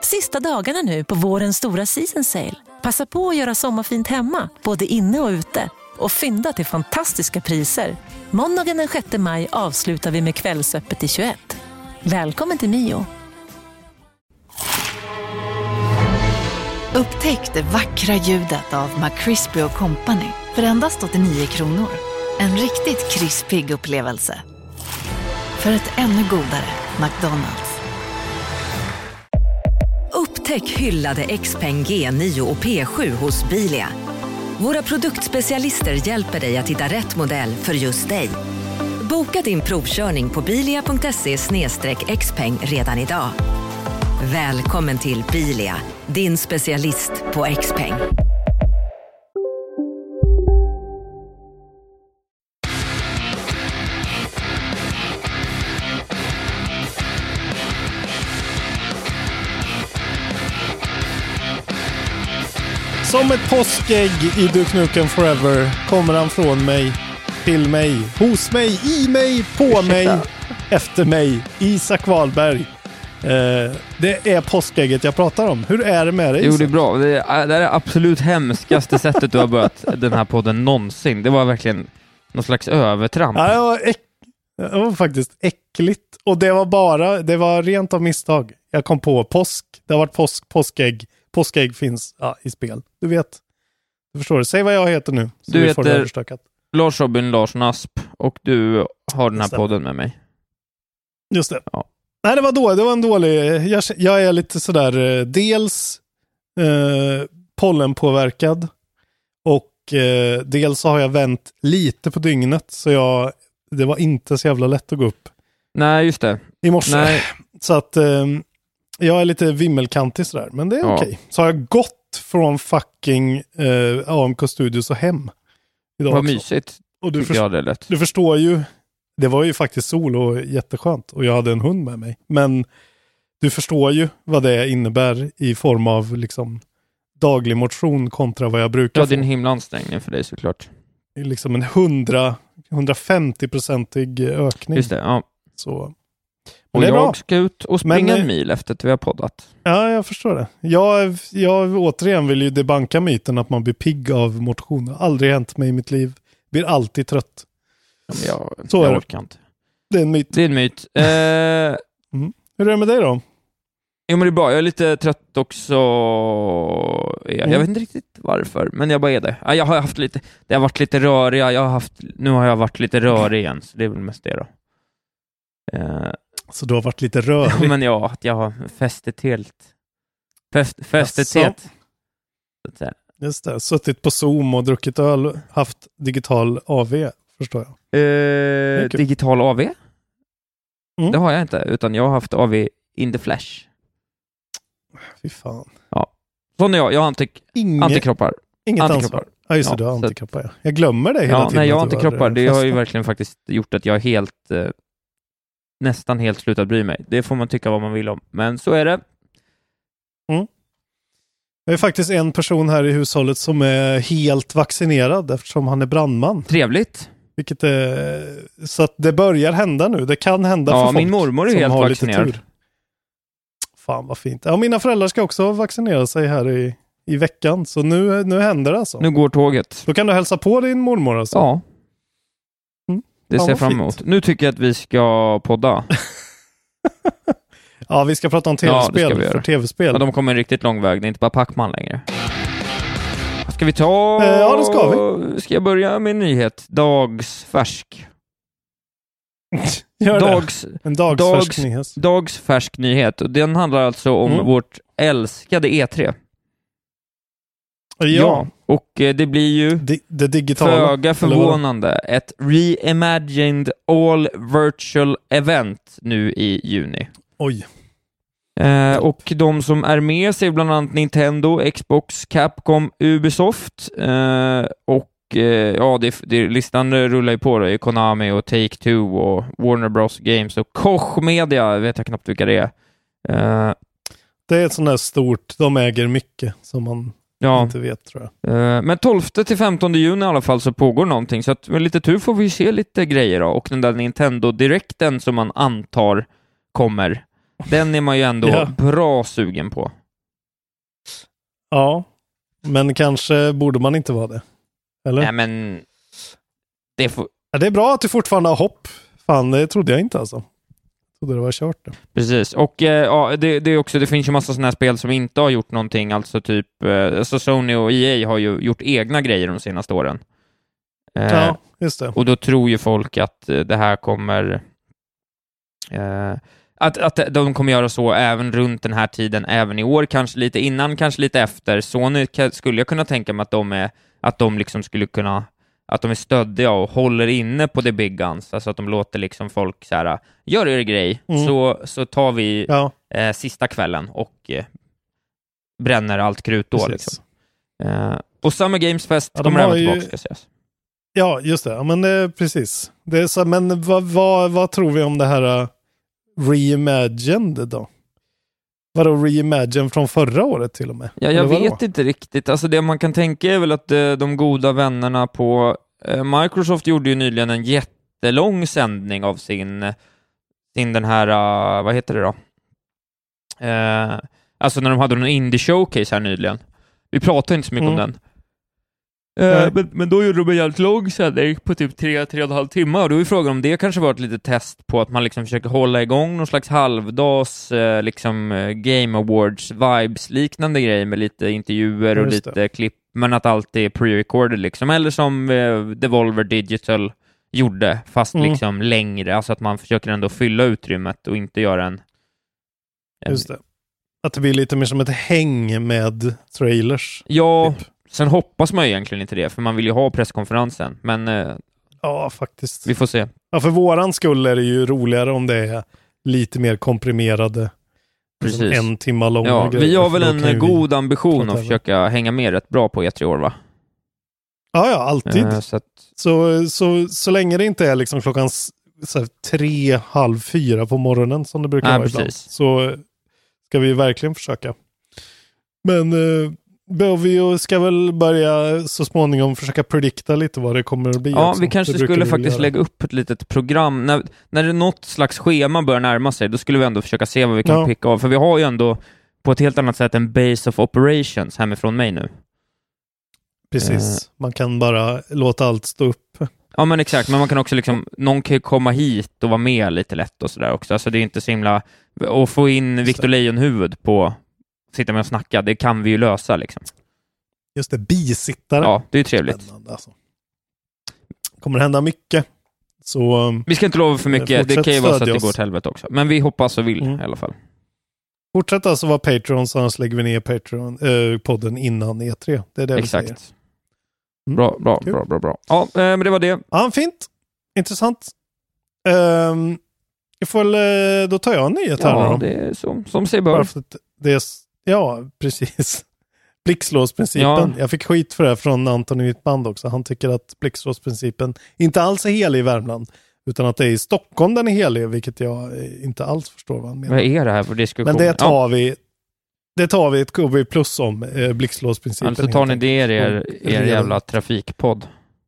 sista dagarna nu på vårens stora season sale. Passa på att göra sommarfint hemma, både inne och ute. Och fynda till fantastiska priser. Måndagen den 6 maj avslutar vi med Kvällsöppet i 21. Välkommen till Mio. Upptäck det vackra ljudet av McCrispy & Company för endast 89 kronor. En riktigt krispig upplevelse. För ett ännu godare McDonald's. Upptäck hyllade XPeng G9 och P7 hos Bilia. Våra produktspecialister hjälper dig att hitta rätt modell för just dig. Boka din provkörning på bilia.se/xpeng redan idag. Välkommen till Bilia, din specialist på XPeng. Som ett påskägg i Duke Nukem Forever kommer han från mig, till mig, hos mig, i mig, på mig, efter mig, Isak Wahlberg. Det är påskägget jag pratar om. Hur är det med dig, Isak? Jo, det är bra. Det är det absolut hemskaste sättet du har börjat den här podden någonsin. Det var verkligen någon slags övertramp. Ja, det var faktiskt äckligt. Och det var rent av misstag. Jag kom på påsk. Det har varit påskägg. Påskägg finns i spel. Du vet. Du förstår. Säg vad jag heter nu. Så du får heter Lars Robin Larsson Asp och du har den här podden med mig. Just det. Ja. Nej, det var en dålig... Jag är lite sådär dels pollenpåverkad och dels så har jag vänt lite på dygnet så det var inte så jävla lätt att gå upp. Nej, just det. I morse. Nej. Så att jag är lite vimmelkantig sådär, men det är okej. Så har jag gått från fucking AMK Studios och hem idag. Vad också. mysigt. Och du förstår ju, det var ju faktiskt sol och jätteskönt och jag hade en hund med mig. Men du förstår ju vad det innebär i form av liksom daglig motion kontra vad jag brukar få. Det är en himla ansträngning för dig såklart. Liksom en 150-procentig ökning. Just det, ja. Så. Och jag ska ut och springa en mil efter att vi har poddat. Ja, jag förstår det. Jag återigen vill ju debanka myten att man blir pigg av motion. Det har aldrig hänt mig i mitt liv. Blir alltid trött. Jag orkar inte. Det är en myt. Det är en myt. Hur är det med dig då? Jo, men det är bra. Jag är lite trött också. Jag vet inte riktigt varför, men jag bara är det. Jag har haft lite, det har varit lite rörig. Nu har jag varit lite rörig igen, så det är väl mest det då. Så du har varit lite rörig? Men ja, att jag har festet helt. Just det, suttit på Zoom och druckit öl, haft digital AV, förstår jag. Digital AV? Det har jag inte, utan jag har haft AV in the flash. Fy fan. Ja. Sån är jag har antikroppar. Inget ansvar. Ja, just det, du har antikroppar. Ja. Jag glömmer det hela tiden. Nej, jag har antikroppar. Det har ju verkligen faktiskt gjort att jag är nästan helt slutat bry mig. Det får man tycka vad man vill om. Men så är det. Det är faktiskt en person här i hushållet som är helt vaccinerad eftersom han är brandman. Trevligt. Vilket är, så att det börjar hända nu. Det kan hända för folk. Ja, min mormor är helt vaccinerad. Fan vad fint. Ja, mina föräldrar ska också vaccinera sig här i veckan. Så nu händer det alltså. Nu går tåget. Då kan du hälsa på din mormor alltså. Ja. Det ser jag fram emot. Nu tycker jag att vi ska podda. Ja, vi ska prata om tv-spel. För tv-spel. Ja, de kommer en riktigt lång väg. Det är inte bara Pac-Man längre. Ska vi ta... Ja, det ska vi. Ska jag börja med en nyhet? Dagsfärsk. Dagsfärsk nyhet. Och den handlar alltså om vårt älskade E3. Ja. Och det blir ju det digitala, föga förvånande ett reimagined all virtual event nu i juni. Oj. Och de som är med ser bland annat Nintendo, Xbox, Capcom, Ubisoft listan rullar ju på då, Konami och Take-Two och Warner Bros Games och Koch Media, vet jag knappt vilka det är. Det är ett sånt där stort, de äger mycket som man inte vet, tror jag. Men 12-15 juni i alla fall så pågår någonting, så att med lite tur får vi se lite grejer då. Och den där Nintendo Directen som man antar kommer, den är man ju ändå bra sugen på. Ja, men kanske borde man inte vara det. Eller? Nej, men det är bra att du fortfarande har hopp. Fan, det trodde jag inte alltså. Jag trodde det var kört då. Precis, och det är också, det finns ju massa sådana här spel som inte har gjort någonting, alltså typ alltså Sony och EA har ju gjort egna grejer de senaste åren. Ja, just det. Och då tror ju folk att det här kommer att de kommer göra så även runt den här tiden, även i år, kanske lite innan, kanske lite efter. Sony skulle jag kunna tänka mig att de liksom skulle kunna, att de är stöddiga och håller inne på the big guns, alltså att de låter liksom folk så här, gör er grej, så tar vi sista kvällen och bränner allt krut då. Liksom. Och Summer Games Fest kommer även tillbaka, ska sägas. Ja, just det. Ja, men precis. Det är så, men vad tror vi om det här reimagined då? Vadå reimagined från förra året till och med? Ja, jag vet inte riktigt. Alltså det man kan tänka är väl att de goda vännerna på Microsoft gjorde ju nyligen en jättelång sändning av sin den här, vad heter det då? Alltså när de hade en indie showcase här nyligen. Vi pratade inte så mycket om den. Men då gjorde de en jävligt lång sändning på typ 3,5 timmar, och då är frågan om det kanske var ett litet test på att man liksom försöker hålla igång någon slags halvdags liksom Game Awards vibes liknande grej med lite intervjuer och lite klipp, men att allt är pre-recorded liksom, eller som Devolver Digital gjorde, fast liksom längre, alltså att man försöker ändå fylla utrymmet och inte göra en just det. Att det blir lite mer som ett häng med trailers. Ja, typ. Sen hoppas man ju egentligen inte det, för man vill ju ha presskonferensen, men ja, faktiskt. Vi får se. Ja, för våran skull är det ju roligare om det är lite mer komprimerade. Precis. En timme långa grejer. Vi har väl en god ambition att försöka hänga med rätt bra på E3 år, va? Ja, alltid. Så länge det inte är liksom klockan 3, halv 4 på morgonen som det brukar vara ibland, så ska vi verkligen försöka. Men vi ska väl börja så småningom försöka predikta lite vad det kommer att bli. Ja, också. Vi kanske skulle faktiskt lägga upp ett litet program. När det något slags schema börjar närma sig, då skulle vi ändå försöka se vad vi kan picka av. För vi har ju ändå på ett helt annat sätt en base of operations hemifrån mig nu. Precis. Man kan bara låta allt stå upp. Ja, men exakt. Men man kan också liksom, någon kan ju komma hit och vara med lite lätt och sådär också. Alltså det är inte så himla, och få in Victor Lejonhuvud på sitta med och snacka, det kan vi ju lösa liksom. Just det, bisittare. Ja, det är ju trevligt. Alltså. Kommer det hända mycket. Så vi ska inte lova för mycket, det kan ju vara så att det går åt helvete också. Men vi hoppas och vill i alla fall. Fortsätt alltså vara Patreon, så annars lägger vi ner Patreon-podden innan E3. Det är det exakt. Vi säger. Bra. Ja, men det var det. Ja, fint. Intressant. Då tar jag en nyhet här. Ja, det är som sig bör. Ja, precis. Blixtlåsprincipen. Ja. Jag fick skit för det från Anton i mitt band också. Han tycker att blixtlåsprincipen inte alls är helig i Värmland, utan att det är i Stockholm den är helig, vilket jag inte alls förstår vad han menar. Vad är det här för diskussion? Men det tar vi ett KB plus om blixtlåsprincipen. Alltså tar ni det er jävla trafikpodd.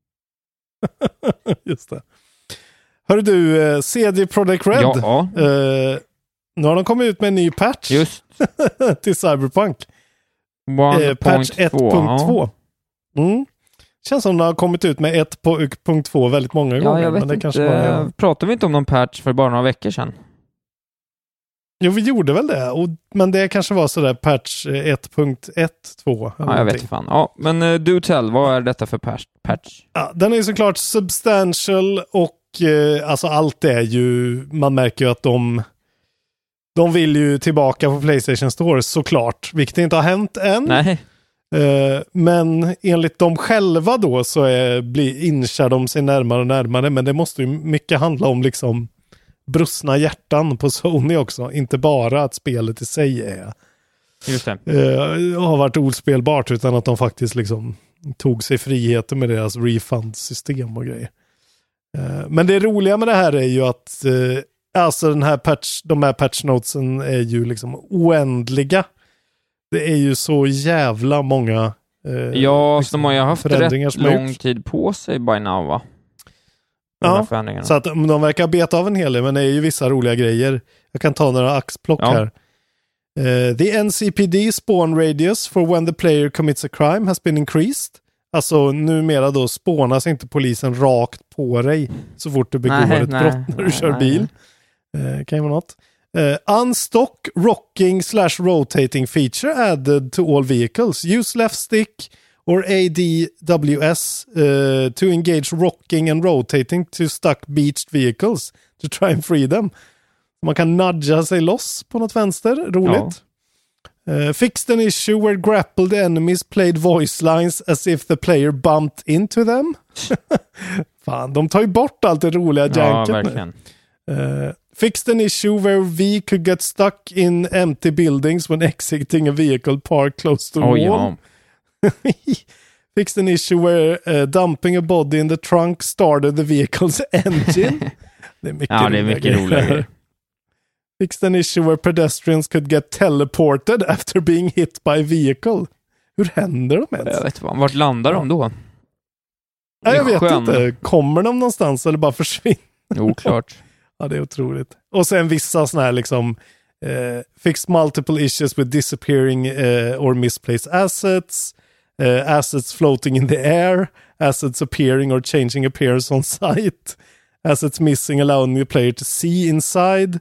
Just det. Hör du, CD Projekt Red. Ja. Nu har de kommit ut med en ny patch. Just. till Cyberpunk. Patch 1.2. Känns som de har kommit ut med 1.2 väldigt många gånger. Ja, jag vet men det inte. Kanske bara pratade vi inte om någon patch för bara några veckor sedan? Jo, vi gjorde väl det. Men det kanske var sådär patch 1.1.2. Ja, jag vet inte fan. Ja, men do tell, vad är detta för patch? Ja, den är ju såklart substantial och alltså allt är ju, man märker ju att de vill ju tillbaka på PlayStation Store såklart, vilket inte har hänt än. Nej. Men enligt dem själva då så inkär de sig närmare och närmare, men det måste ju mycket handla om liksom brustna hjärtan på Sony också, inte bara att spelet i sig just det. Har varit ospelbart, utan att de faktiskt liksom tog sig friheter med deras refund-system och grejer. Men det roliga med det här är ju att alltså de här patch notesen är ju liksom oändliga. Det är ju så jävla många liksom, de har ju haft rätt lång tid på sig by now, va? Ja, så att de verkar beta av en hel del, men det är ju vissa roliga grejer. Jag kan ta några axplock här. The NCPD spawn radius for when the player commits a crime has been increased. Alltså numera då spånas inte polisen rakt på dig så fort du begår ett brott när du kör bil. Kan ju vara något. Unstock rocking / rotating feature added to all vehicles. Use left stick or ADWS to engage rocking and rotating to stuck beached vehicles to try and free them. Man kan nudga sig loss på något vänster. Roligt. Fixed an issue where grappled enemies played voice lines as if the player bumped into them. Fan, de tar ju bort allt det roliga janket nu. Fixed an issue where V could get stuck in empty buildings when exiting a vehicle parked close to the wall. Ja. Fixed an issue where dumping a body in the trunk started the vehicle's engine. Det är mycket roligare. Fixed an issue where pedestrians could get teleported after being hit by a vehicle. Hur händer de ens? Jag vet inte, vart landar de då? Nej, jag vet inte. Kommer de någonstans eller bara försvinner? Oklart. Ja, det är otroligt. Och sen vissa såna här liksom fixed multiple issues with disappearing or misplaced assets, assets floating in the air, assets appearing or changing appearance on site, assets missing allowing the player to see inside,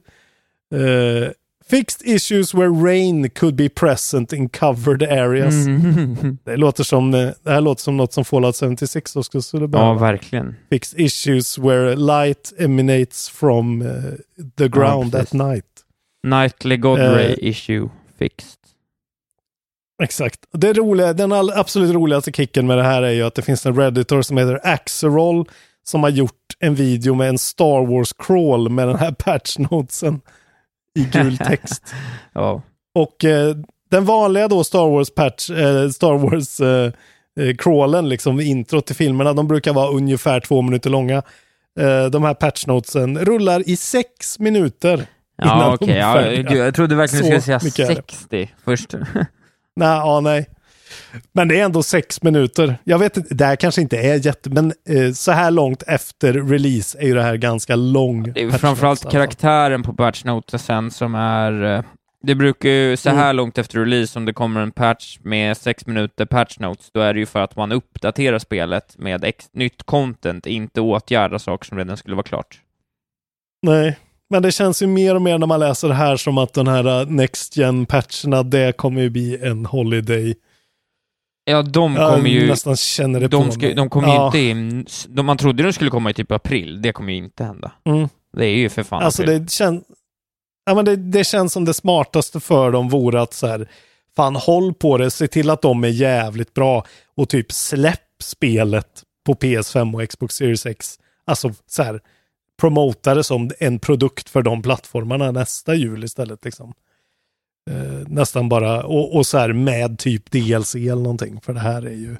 fixed issues where rain could be present in covered areas. Det här låter som något som Fallout 76 också skulle behöva. Ja, verkligen. Fixed issues where light emanates from the ground at night. Nightly God Ray issue fixed. Exakt. Det roliga, den absolut roligaste kicken med det här är ju att det finns en redditor som heter Axerol som har gjort en video med en Star Wars crawl med den här patchnotesen i gul text. Ja. Och den vanliga då Star Wars crawlen, liksom intro till filmerna, de brukar vara ungefär 2 minuter långa. De här patchnotesen rullar i 6 minuter. Ja, okej. Jag trodde verkligen du skulle säga 60 först. Nej. Men det är ändå 6 minuter. Jag vet inte, det här kanske inte är men så här långt efter release är ju det här ganska lång. Det är framförallt karaktären på patchnotesen som är... Det brukar ju så här långt efter release, om det kommer en patch med 6 minuter patchnotes, då är det ju för att man uppdaterar spelet med nytt content, inte åtgärda saker som redan skulle vara klart. Nej, men det känns ju mer och mer när man läser det här som att den här Next Gen-patcherna, det kommer ju bli en holiday. Ja, de kommer ju... nästan känner det på mig. De kommer ju inte in... Man trodde de skulle komma i typ april. Det kommer ju inte hända. Det är ju för fan alltså april. Det känns som det smartaste för dem vore att så här, fan, håll på det, se till att de är jävligt bra och typ släpp spelet på PS5 och Xbox Series X. Alltså så här, promota det som en produkt för de plattformarna nästa jul istället liksom. Nästan bara och så här med typ DLC eller någonting, för det här är ju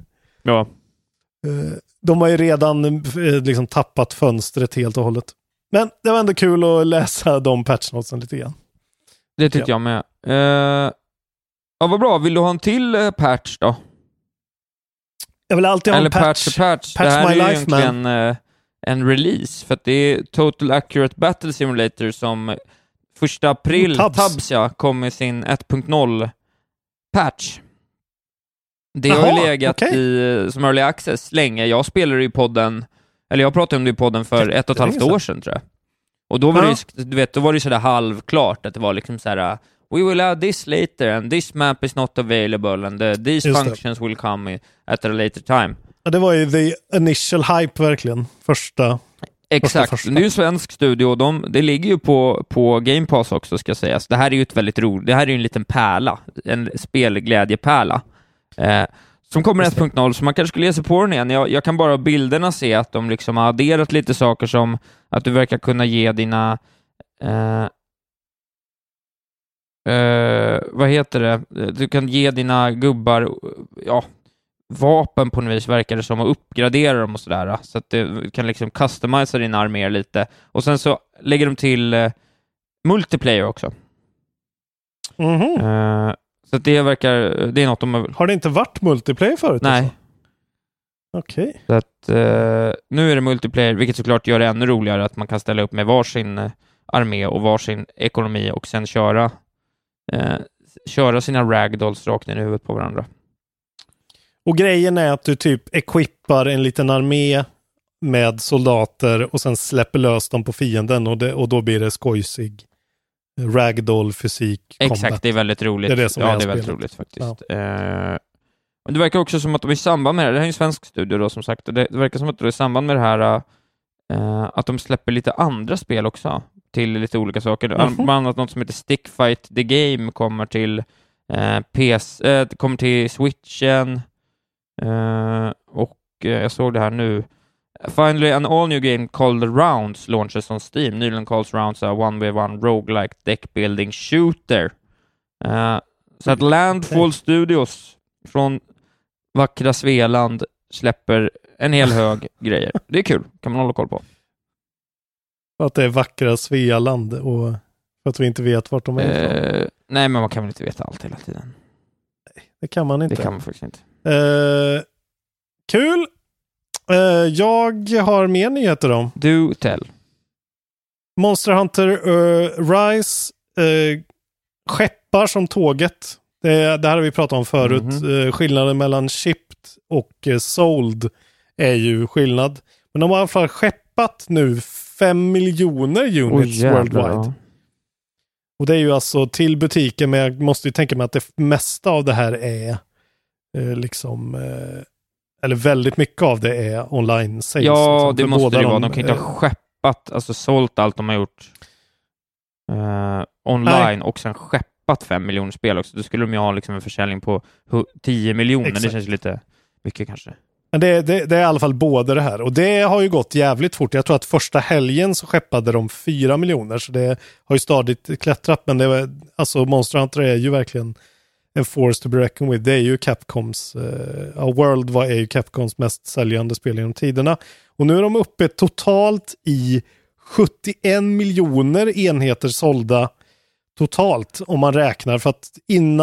de har ju redan liksom tappat fönstret helt och hållet. Men det var ändå kul att läsa de patchnotesen lite grann. Det tyckte jag med. Ja, vad bra. Vill du ha en till patch då? Jag vill alltid ha en patch. Patch det här är ju egentligen en release, för att det är Total Accurate Battle Simulator som 1 april Tabs kom med sin 1.0 patch. Det har ju legat som early access länge. Jag spelade i podden, eller jag pratade om det i podden för 1,5 år sedan tror jag. Och då var det, du vet, då var det sådär halvklart att det var liksom såhär, we will add this later and this map is not available and these functions will come at a later time. Ja, det var ju the initial hype verkligen. Exakt, det är ju en svensk studio och det ligger ju på Game Pass också, ska sägas. Det här är ju ett väldigt roligt, det här är ju en liten pärla, en spelglädjepärla som kommer 1.0, så man kanske skulle ge sig på den igen. Jag kan bara bilderna se att de liksom har adderat lite saker, som att du verkar kunna ge dina vad heter det? Du kan ge dina gubbar vapen på något vis, verkar det som, och uppgradera dem och sådär, så att du kan liksom customisa din arméer lite. Och sen så lägger de till multiplayer också. Så att det är något de har det inte varit multiplayer förut? Nej. Alltså? Okej. Så att nu är det multiplayer, vilket såklart gör det ännu roligare att man kan ställa upp med varsin armé och varsin ekonomi och sen köra köra sina ragdolls rakt in i huvudet på varandra. Och grejen är att du typ equippar en liten armé med soldater och sen släpper lös dem på fienden och då blir det skojsig ragdoll-fysik. Exakt, combat. det är väldigt roligt. Det är det som det är spelet. väldigt roligt faktiskt. Ja. Men det verkar också som att de i samband med det här är en svensk studio då som sagt, och det verkar som att de i samband med det här att de släpper lite andra spel också till lite olika saker. Bland annat något som heter Stickfight the Game kommer till kommer till Switchen och jag såg det här nu. Finally, an all-new game called Rounds launches on Steam. Nyligen calls Rounds a 1v1 roguelike deck-building shooter. Så att Landfall Studios från vackra Svealand släpper en hel hög grejer. Det är kul, kan man hålla koll på. För att det är vackra Svealand och för att vi inte vet vart de är ifrån. Nej, men man kan väl inte veta allt hela tiden. Nej, det kan man inte. Det kan man faktiskt inte. Kul! Jag har mer nyheter om. Do tell. Monster Hunter Rise skeppar som tåget. Det här har vi pratat om förut. Skillnaden mellan shipped och sold är ju skillnad. Men de har i alla fall skeppat nu 5 miljoner units worldwide. Ja. Och det är ju alltså till butiken, men jag måste ju tänka mig att det mesta av det här är eller väldigt mycket av det är online sales. Ja, liksom, det måste det vara. De kan inte ha skeppat, alltså sålt allt de har gjort online och sen skeppat 5 miljoner spel också. Då skulle de ju ha liksom en försäljning på 10 miljoner. Exakt. Det känns lite mycket kanske. Men det är i alla fall både det här. Och det har ju gått jävligt fort. Jag tror att första helgen så skeppade de 4 miljoner. Så det har ju stadigt klättrat. Men alltså Monster Hunter är ju verkligen en force to be reckoned with. Det är ju Capcoms World är ju Capcoms mest säljande spel genom tiderna. Och nu är de uppe totalt i 71 miljoner enheter sålda totalt om man räknar. För att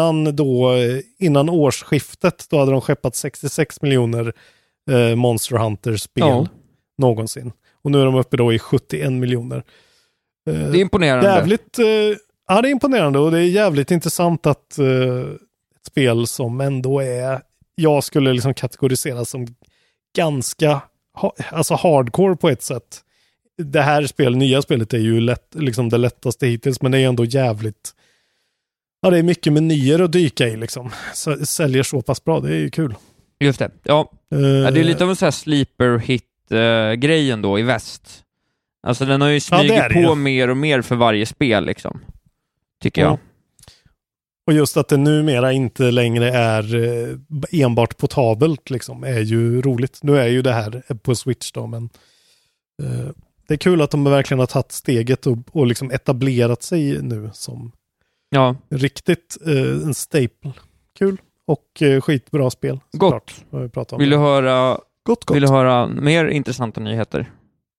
innan årsskiftet då hade de skeppat 66 miljoner Monster Hunter-spel någonsin. Och nu är de uppe då i 71 miljoner. Det är imponerande. Jävligt, ja, det är imponerande och det är jävligt intressant att ett spel som ändå jag skulle liksom kategorisera som ganska alltså hardcore på ett sätt. Det här nya spelet är ju liksom det lättaste hittills, men det är ändå jävligt. Ja, det är mycket menyer att dyka i liksom. Säljer så pass bra, det är ju kul. Just det. Ja. Det är lite av en sån här sleeper hit grejen då i väst. Alltså den har ju smugit på mer och mer för varje spel liksom. Tycker jag. Och just att det numera inte längre är enbart portabelt liksom är ju roligt. Nu är ju det här på Switch då, men det är kul att de verkligen har tagit steget och liksom etablerat sig nu som riktigt en staple. Kul. Och skitbra spel. Gott. Vill du höra Vill du höra mer intressanta nyheter?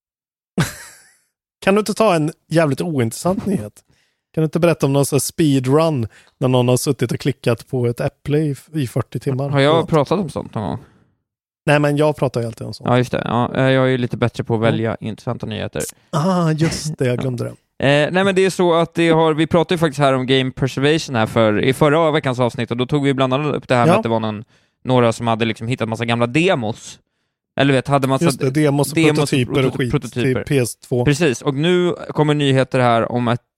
Kan du inte ta en jävligt ointressant nyhet? Kan du inte berätta om någon sån speedrun när någon har suttit och klickat på ett äpple i 40 timmar? Har jag pratat om sånt någon gång? Nej, men jag pratar ju alltid om sånt. Ja, just det. Ja, jag är ju lite bättre på att välja intressanta nyheter. Just det. Jag glömde det. Nej, men det är så att vi pratade ju faktiskt här om Game Preservation här i förra veckans avsnitt, och då tog vi bland annat upp det här med att det var några som hade liksom hittat massa gamla demos. Eller hade massa just det, demos och prototyper och skit till PS2. Precis, och nu kommer nyheter här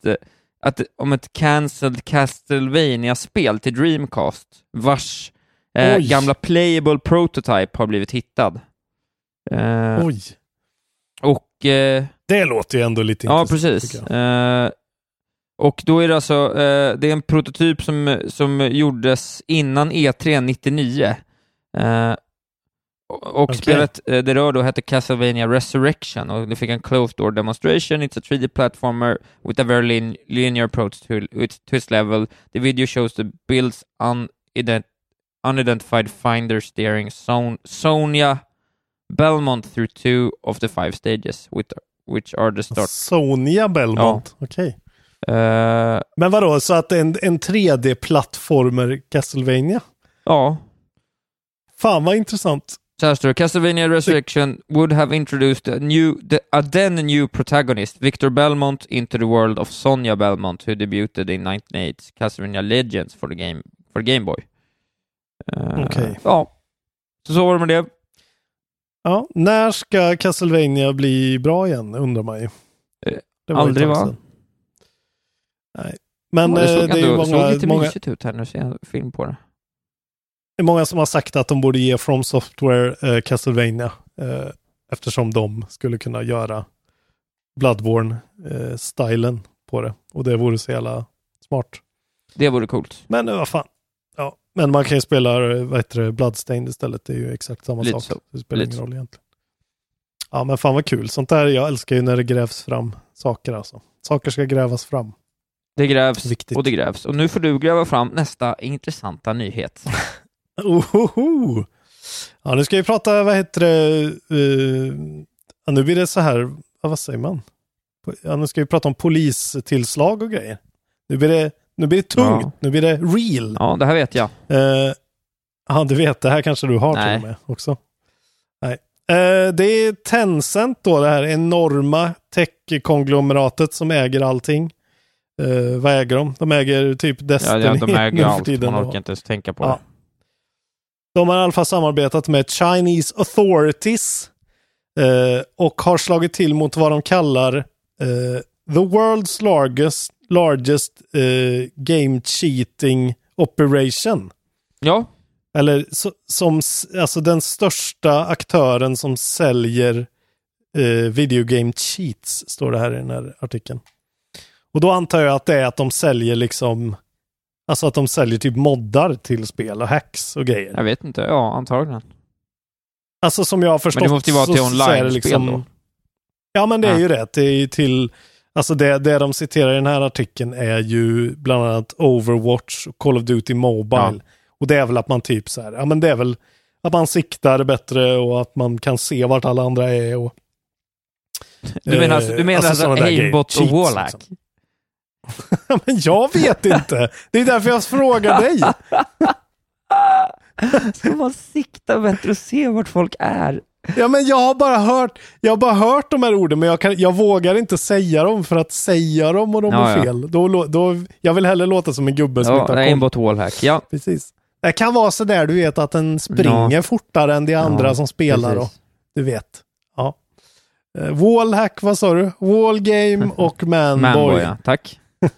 om ett cancelled Castlevania-spel till Dreamcast, vars gamla playable prototype har blivit hittad. Oj. Och det låter ju ändå lite intressant. Ja, precis. Och då är det alltså det är en prototyp som gjordes innan E3 99. Och spelet det rör då hette Castlevania Resurrection, och det fick en closed door demonstration. It's a 3D platformer with a very linear approach to its level. The video shows the build's unidentified finder steering Sonia Belmont through 2 of the 5 stages, which are the start. Sonia Belmont, okej. Men vadå, så att en 3D-plattformer Castlevania? Ja. Fan vad intressant. Så här står det, Castlevania Resurrection would have introduced a then new protagonist, Victor Belmont, into the world of Sonja Belmont, who debuted in 1998's Castlevania Legends for the Game Boy. Okej. Ja, så var det med det. Ja, när ska Castlevania bli bra igen, undrar man ju. Det var Aldrig, va? Nej. Men det såg det är ju såg lite mysigt ut här, nu ser jag film på det. Det är många som har sagt att de borde ge From Software Castlevania eftersom de skulle kunna göra Bloodborne-stylen på det. Och det vore så jävla smart. Det vore coolt. Men vad fan. Ja, men man kan ju spela Bloodstained istället. Det är ju exakt samma lite sak. Så. Det spelar ingen roll egentligen. Ja, men fan vad kul. Sånt där, jag älskar ju när det grävs fram saker alltså. Saker ska grävas fram. Det grävs Viktigt. och det grävs. Och nu får du gräva fram nästa intressanta nyhet. Ohoho. Ja, nu ska vi prata, vad heter det? Nu blir det så här, vad säger man? Ja, nu ska vi prata om polistillslag och grejer. Nu blir det tungt. Ja. Nu blir det real. Ja, det här vet jag. Ja, du vet, det här kanske du har till och med också. Nej. Det är Tencent då, det här enorma tech-konglomeratet som äger allting. Vad äger de? De äger typ Destiny. Ja, de äger allt. Tiden Man orkar inte ens tänka på det. De har i alla fall samarbetat med Chinese authorities och har slagit till mot vad de kallar the world's largest game cheating operation. Ja. Eller alltså den största aktören som säljer video game cheats, står det här i den här artikeln. Och då antar jag att det är att de säljer liksom, alltså att de säljer typ moddar till spel och hacks och grejer. Jag vet inte, ja, antagligen. Alltså som jag har förstått. Men det måste ju vara till online-spel då. Ja, men det är ju rätt. Det är ju till, alltså det de citerar i den här artikeln är ju bland annat Overwatch och Call of Duty Mobile. Ja. Och det är väl att man typ så här, ja men det är väl att man siktar bättre och att man kan se vart alla andra är och du menar alltså aimbot och wallhack? Liksom. Men jag vet inte. Det är därför jag frågar dig. Ska man sikta bättre och se vart folk är? Ja, men jag har bara hört de här orden, men jag vågar inte säga dem för att säga dem och de är fel. Då, jag vill hellre låta som en gubbe som inte har koll. Aimbot wallhack, ja. Precis. Det kan vara så där, du vet, att den springer fortare än de andra som spelar. Och, du vet. Ja. Wallhack, vad sa du? Wallgame och Manboy. Ja. Tack.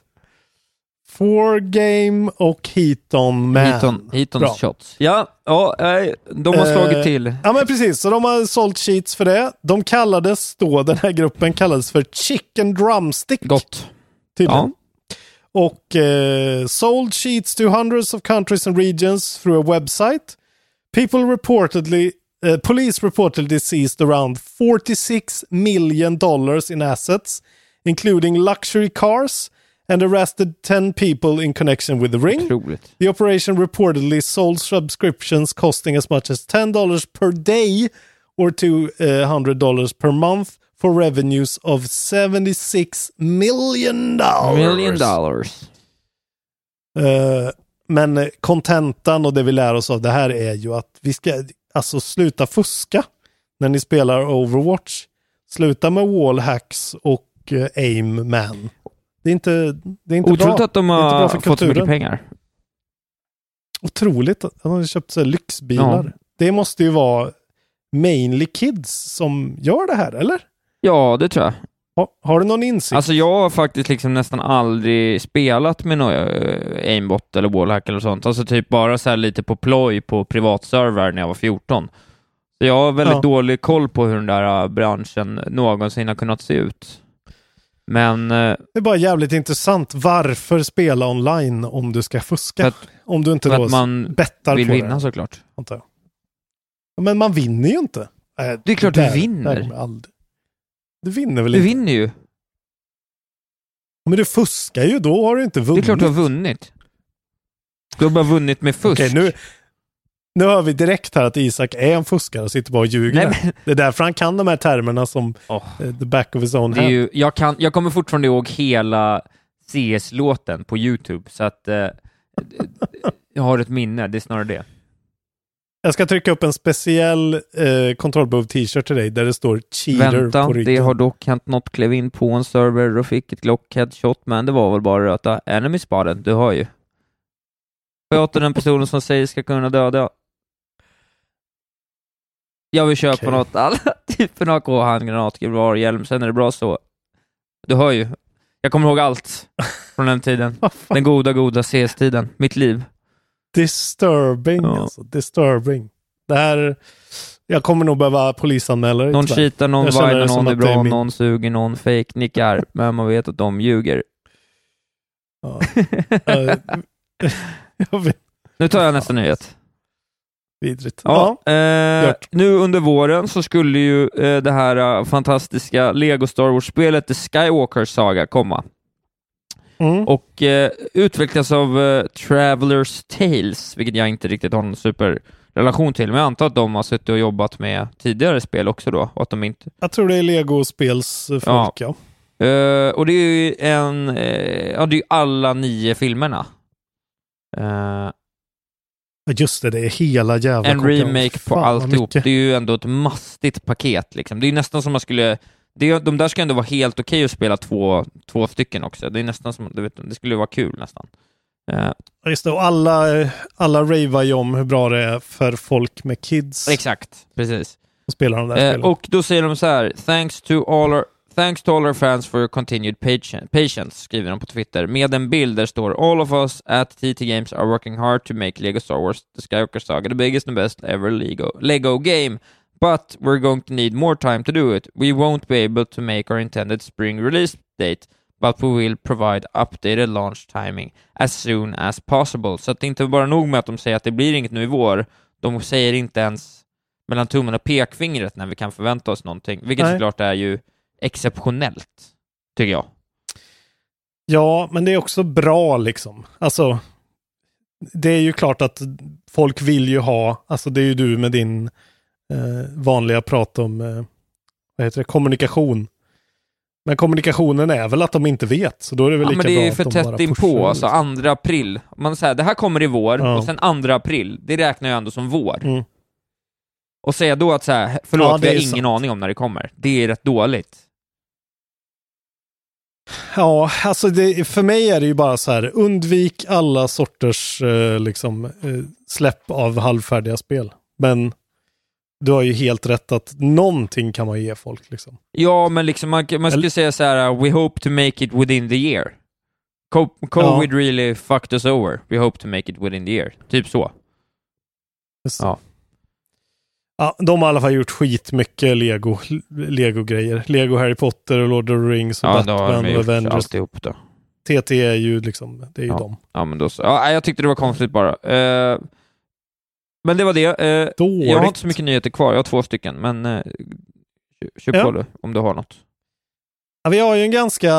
4Game och Heaton Man. Heatons shots. Ja, de har slagit till. Ja, men precis. Så de har sålt cheats för det. De kallades då, den här gruppen kallades för Chicken Drumstick. Gott. Tydligen. Ja. Och sold cheats to hundreds of countries and regions through a website. Police reportedly seized around $46 million in assets, including luxury cars, and arrested 10 people in connection with the ring. Otroligt. The operation reportedly sold subscriptions costing as much as $10 per day or $200 per month for revenues of $76 million. Men kontentan och det vi lär oss av det här är ju att vi ska alltså sluta fuska när ni spelar Overwatch. Sluta med wallhacks och aim man. Det är inte otroligt bra. Att de har fått så mycket pengar. Otroligt att de har köpt så här lyxbilar. Ja. Det måste ju vara mainly kids som gör det här, eller? Ja, det tror jag. Har du någon insikt? Alltså jag har faktiskt liksom nästan aldrig spelat med någon aimbot eller wallhack eller sånt. Alltså typ bara så här lite på ploj på privatserver när jag var 14. Så jag har väldigt dålig koll på hur den där branschen någonsin har kunnat se ut. Men det är bara jävligt intressant. Varför spela online om du ska fuska? Om du inte då bettar vill på vinna det. Såklart. Men man vinner ju inte. Det är klart du vinner. Du vinner väl inte? Du vinner ju. Men du fuskar ju, då har du inte vunnit. Det är klart du har vunnit. Du har bara vunnit med fusk. Okej, nu hör vi direkt här att Isak är en fuskare och sitter bara och ljuger. Nej, men... Det är därför han kan de här termerna som the back of his own hand. Jag kommer fortfarande ihåg hela CS-låten på YouTube, så att jag har ett minne, det är snarare det. Jag ska trycka upp en speciell kontrollbehov t-shirt till dig där det står cheater Vänta, på ryggen. det har dock hänt något. Klev in på en server och fick ett Glock headshot, men det var väl bara röta enemy spotted, du har ju. Sköter den personen som säger ska kunna döda. Jag vill köpa något, alla typen av handgranat, gevär, hjälm, sen är det bra så. Du hör ju. Jag kommer ihåg allt från den tiden. Den goda CS-tiden. Mitt liv. Disturbing, alltså. Disturbing. Det här... Jag kommer nog behöva polisanmäla dig. Någon cheatar, någon vajnar, någon är bra, min... någon suger, någon fake nickar. Men man vet att de ljuger. Ja. Nu tar jag nästa nyhet. Vidrigt. Ja, nu under våren så skulle ju det här fantastiska Lego Star Wars-spelet The Skywalker Saga komma. Och utvecklas av Traveller's Tales, vilket jag inte riktigt har någon superrelation till, men jag antar att de har suttit och jobbat med tidigare spel också då, och att de inte... Jag tror det är Lego-spelsfolk, ja. Och det är ju det är alla 9 filmerna. Just det är hela jävla... En remake på alltihop. Det är ju ändå ett mastigt paket liksom. Det är nästan som man skulle... De där ska ändå vara helt okej att spela två stycken också. Det är nästan som... Det skulle vara kul nästan. Just det, och alla ravar ju om hur bra det är för folk med kids. Exakt, precis. Och spelar de där spelen. Och då säger de så här: Thanks to all our fans for your continued patience, skriver de på Twitter. Med en bild där står: All of us at TT Games are working hard to make Lego Star Wars The Skywalker Saga the biggest and best ever Lego game. But we're going to need more time to do it. We won't be able to make our intended spring release date, but we will provide updated launch timing as soon as possible. Så att det inte är bara nog med att de säger att det blir inget nu i vår. De säger inte ens mellan tummen och pekfingret när vi kan förvänta oss någonting. Vilket såklart är ju exceptionellt, tycker jag. Ja, men det är också bra liksom. Alltså, det är ju klart att folk vill ju ha, alltså det är ju du med din vanliga prat om vad heter det, kommunikation. Men kommunikationen är väl att de inte vet, så då är det väl lika bra att de bara pushar. Men det är för tätt inpå, alltså 2 april. Man säger det här kommer i vår, och sen 2 april, det räknar jag ändå som vår. Och säga då att så här, förlåt, vi har ingen aning om när det kommer. Det är rätt dåligt. Ja, alltså för mig är det ju bara så här, undvik alla sorters släpp av halvfärdiga spel. Men du har ju helt rätt att någonting kan man ge folk liksom. Ja, men liksom man skulle säga så här: we hope to make it within the year. COVID really fucked us over. We hope to make it within the year. Typ så. Ja. Ja, de har i alla fall gjort skitmycket Lego-grejer. Lego Harry Potter och Lord of the Rings och Batman och Avengers. Alltihop då. TT är ju liksom, det är ju dem. Ja, men då så. Ja, jag tyckte det var konstigt bara. Men det var det. Jag har inte så mycket nyheter kvar. Jag har 2 stycken, men kör på det om du har något. Ja, vi har ju en ganska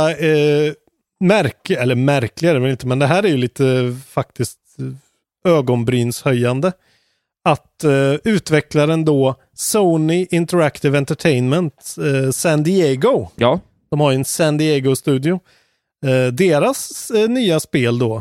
märkligare, men det här är ju lite faktiskt ögonbrynshöjande. Att utvecklaren då Sony Interactive Entertainment San Diego. Ja. De har ju en San Diego-studio. Deras nya spel då,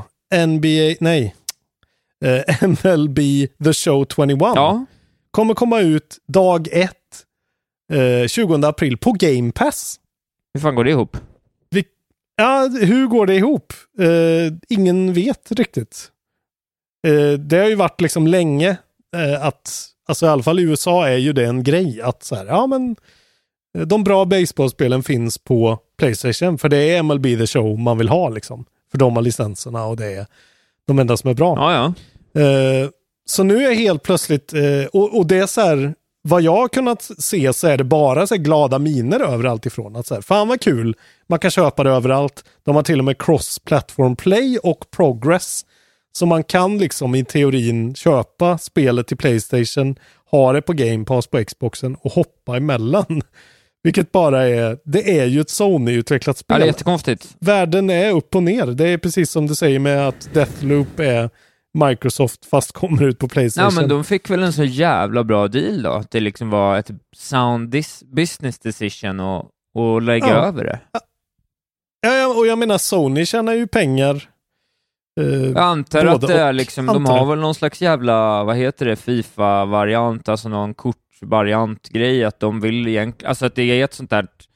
MLB The Show 21 kommer komma ut dag 1 20 april på Game Pass. Hur fan går det ihop? Hur går det ihop? Ingen vet riktigt. Det har ju varit liksom länge att, alltså i alla fall i USA är ju det en grej att så här, ja men de bra baseballspelen finns på PlayStation, för det är MLB The Show man vill ha liksom, för de har licenserna och det är de enda som är bra. Ja. Så nu är helt plötsligt och det är så här, vad jag har kunnat se så är det bara så här glada miner överallt ifrån, att så här, fan vad kul, man kan köpa det överallt. De har till och med cross-platform play och progress. Så man kan liksom i teorin köpa spelet till PlayStation, ha det på Game Pass på Xboxen och hoppa emellan. Vilket bara det är ju ett Sony-utvecklat spel. Ja, det är jättekonstigt. Världen är upp och ner. Det är precis som du säger med att Deathloop är Microsoft fast kommer ut på PlayStation. Ja, men de fick väl en så jävla bra deal då. Att det liksom var ett sound business decision och lägga över det. Ja, och jag menar Sony tjänar ju pengar Jag antar att det är liksom, de har väl någon slags jävla, vad heter det, FIFA-variant, alltså någon kortvariant-grej, att de vill egentligen, alltså att det är ett sånt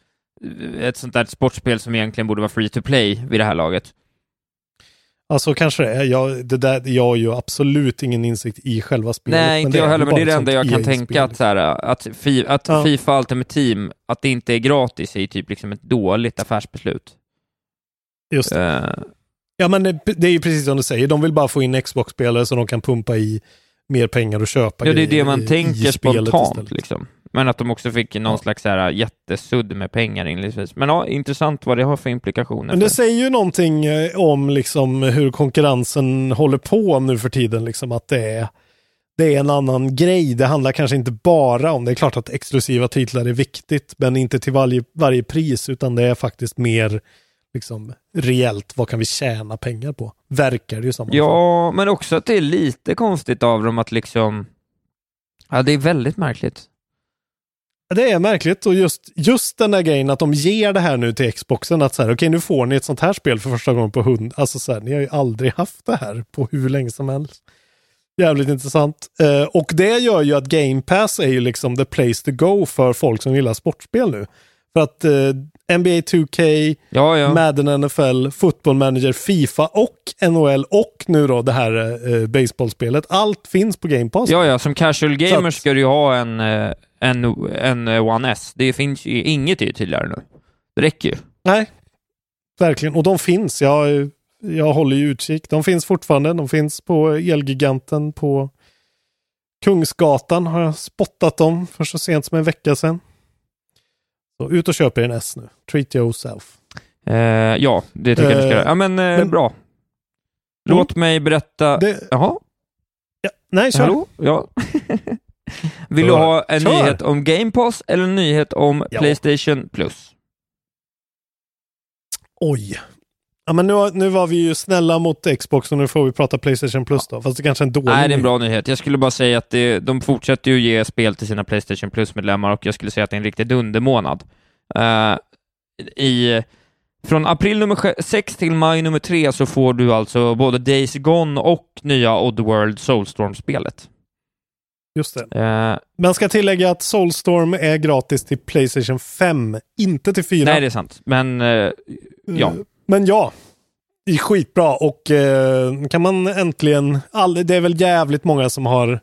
där sportspel som egentligen borde vara free to play vid det här laget. Alltså kanske det är. Jag har ju absolut ingen insikt i själva spelet. Nej, inte jag heller, men det är det enda jag kan tänka att FIFA Ultimate Team, att det inte är gratis är typ liksom ett dåligt affärsbeslut. Just det. Ja, men det är ju precis som du säger. De vill bara få in Xbox-spelare så de kan pumpa i mer pengar och köpa. Ja, det är det man tänker spontant liksom. Men att de också fick någon slags här jättesudd med pengar inledningsvis. Men ja, intressant vad det har för implikationer. Men det säger ju någonting om liksom hur konkurrensen håller på nu för tiden. Liksom, att det är en annan grej. Det handlar kanske inte bara om, det är klart att exklusiva titlar är viktigt, men inte till varje pris, utan det är faktiskt mer liksom reellt, vad kan vi tjäna pengar på? Verkar det ju som. Ja, men också att det är lite konstigt av dem att liksom, ja, det är väldigt märkligt. Det är märkligt, och just den där grejen att de ger det här nu till Xboxen, att så här, okej, nu får ni ett sånt här spel för första gången på 100, alltså så här, ni har ju aldrig haft det här på hur länge som helst. Jävligt intressant. Och det gör ju att Game Pass är ju liksom the place to go för folk som gillar sportspel nu. För att NBA 2K, Madden NFL, Football Manager, FIFA och NHL och nu då det här baseballspelet. Allt finns på Game Pass. Ja, som casual gamer ska du ju ha en One S. Det finns ju inget tydligare nu. Det räcker ju. Nej, verkligen. Och de finns. Jag håller ju utkik. De finns fortfarande. De finns på Elgiganten på Kungsgatan. Har jag spottat dem för så sent som en vecka sedan. Så ut och köper en S nu. Treat yourself. Ja, det tycker jag du ska göra. Ja, men bra. Låt mig berätta. Jaha? Ja, nej, kör. Hallå? Ja. Vill du ha en nyhet om Game Pass eller en nyhet om PlayStation Plus? Oj. Ja, men nu var vi ju snälla mot Xbox och nu får vi prata PlayStation Plus då. Fast det kanske är en dålig nyhet. Nej, det är en bra nyhet. Jag skulle bara säga att de fortsätter ju ge spel till sina PlayStation Plus-medlemmar, och jag skulle säga att det är en riktig dundermånad. Från april nummer 6 till maj nummer 3 så får du alltså både Days Gone och nya Oddworld Soulstorm-spelet. Just det. Man ska tillägga att Soulstorm är gratis till PlayStation 5, inte till 4. Nej, det är sant. Men ja. Men ja, det är skitbra. Och kan man äntligen... det är väl jävligt många som har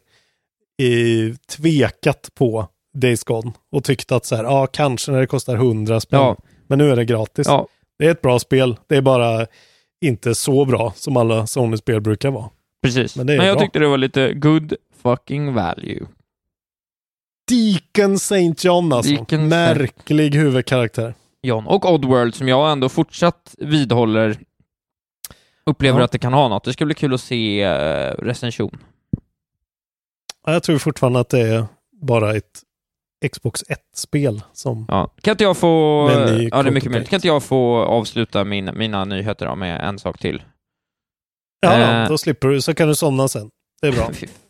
tvekat på Days Gone och tyckt att så här, kanske när det kostar 100 spänn. Ja. Men nu är det gratis. Ja. Det är ett bra spel. Det är bara inte så bra som alla Sony-spel brukar vara. Precis. Men jag tyckte det var lite good fucking value. Deacon St. John alltså. Märklig huvudkaraktär. John. Och Oddworld som jag ändå fortsatt vidhåller upplever att det kan ha något. Det ska bli kul att se recension. Jag tror fortfarande att det är bara ett Xbox 1-spel som... Ja. Kan inte jag få... Ja, det är mycket möjligt. Kan inte jag få avsluta mina nyheter då med en sak till? Ja, då slipper du. Så kan du somna sen. Det är bra.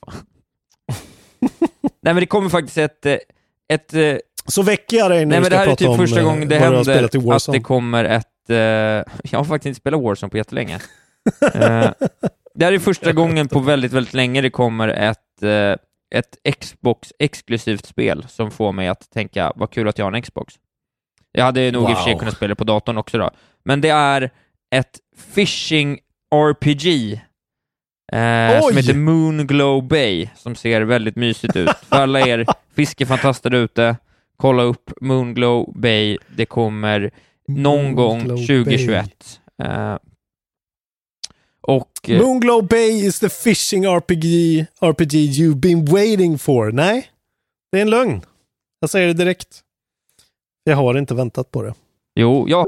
Nej, men det kommer faktiskt ett så väcker jag dig när nej, men det här är typ första gången det händer att det kommer ett... jag har faktiskt inte spelat Warzone på jättelänge. Det här är första gången på väldigt, väldigt länge det kommer ett Xbox-exklusivt spel som får mig att tänka, vad kul att jag har en Xbox. Jag hade nog i och för sig kunnat spela på datorn också då. Men det är ett fishing RPG som heter Moonglow Bay, som ser väldigt mysigt ut. För alla er fiskefantaster ute, kolla upp Moonglow Bay. Det kommer någon gång 2021. Moonglow Bay is the fishing RPG you've been waiting for. Nej, det är en lögn. Jag säger det direkt. Jag har inte väntat på det. Jo, ja.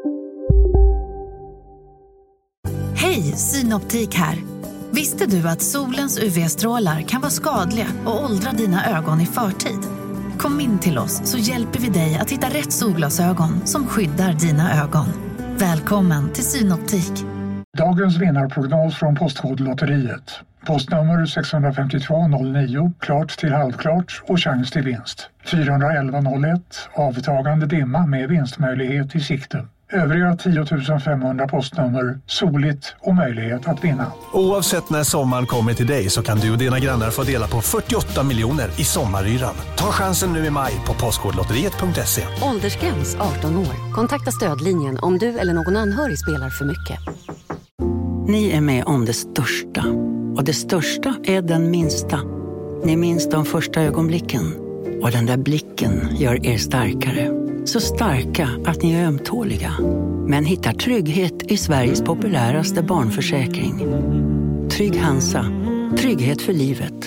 Hej, Synoptik här. Visste du att solens UV-strålar kan vara skadliga och åldra dina ögon i förtid? Kom in till oss så hjälper vi dig att hitta rätt solglasögon som skyddar dina ögon. Välkommen till Synoptik. Dagens vinnarprognos från Postkodlotteriet. Postnummer 65209, klart till halvklart och chans till vinst. 41101, avtagande dimma med vinstmöjlighet i sikte. Övriga 10 500 postnummer soligt och möjlighet att vinna. Oavsett när sommaren kommer till dig så kan du och dina grannar få dela på 48 miljoner i sommaryran. Ta chansen nu i maj på Postkodlotteriet.se. Åldersgräns 18 år. Kontakta stödlinjen om du eller någon anhörig spelar för mycket. Ni är med om det största. Och det största är den minsta. Ni minns de första ögonblicken. Och den där blicken gör er starkare. Så starka att ni är ömtåliga. Men hittar trygghet i Sveriges populäraste barnförsäkring. Trygg Hansa. Trygghet för livet.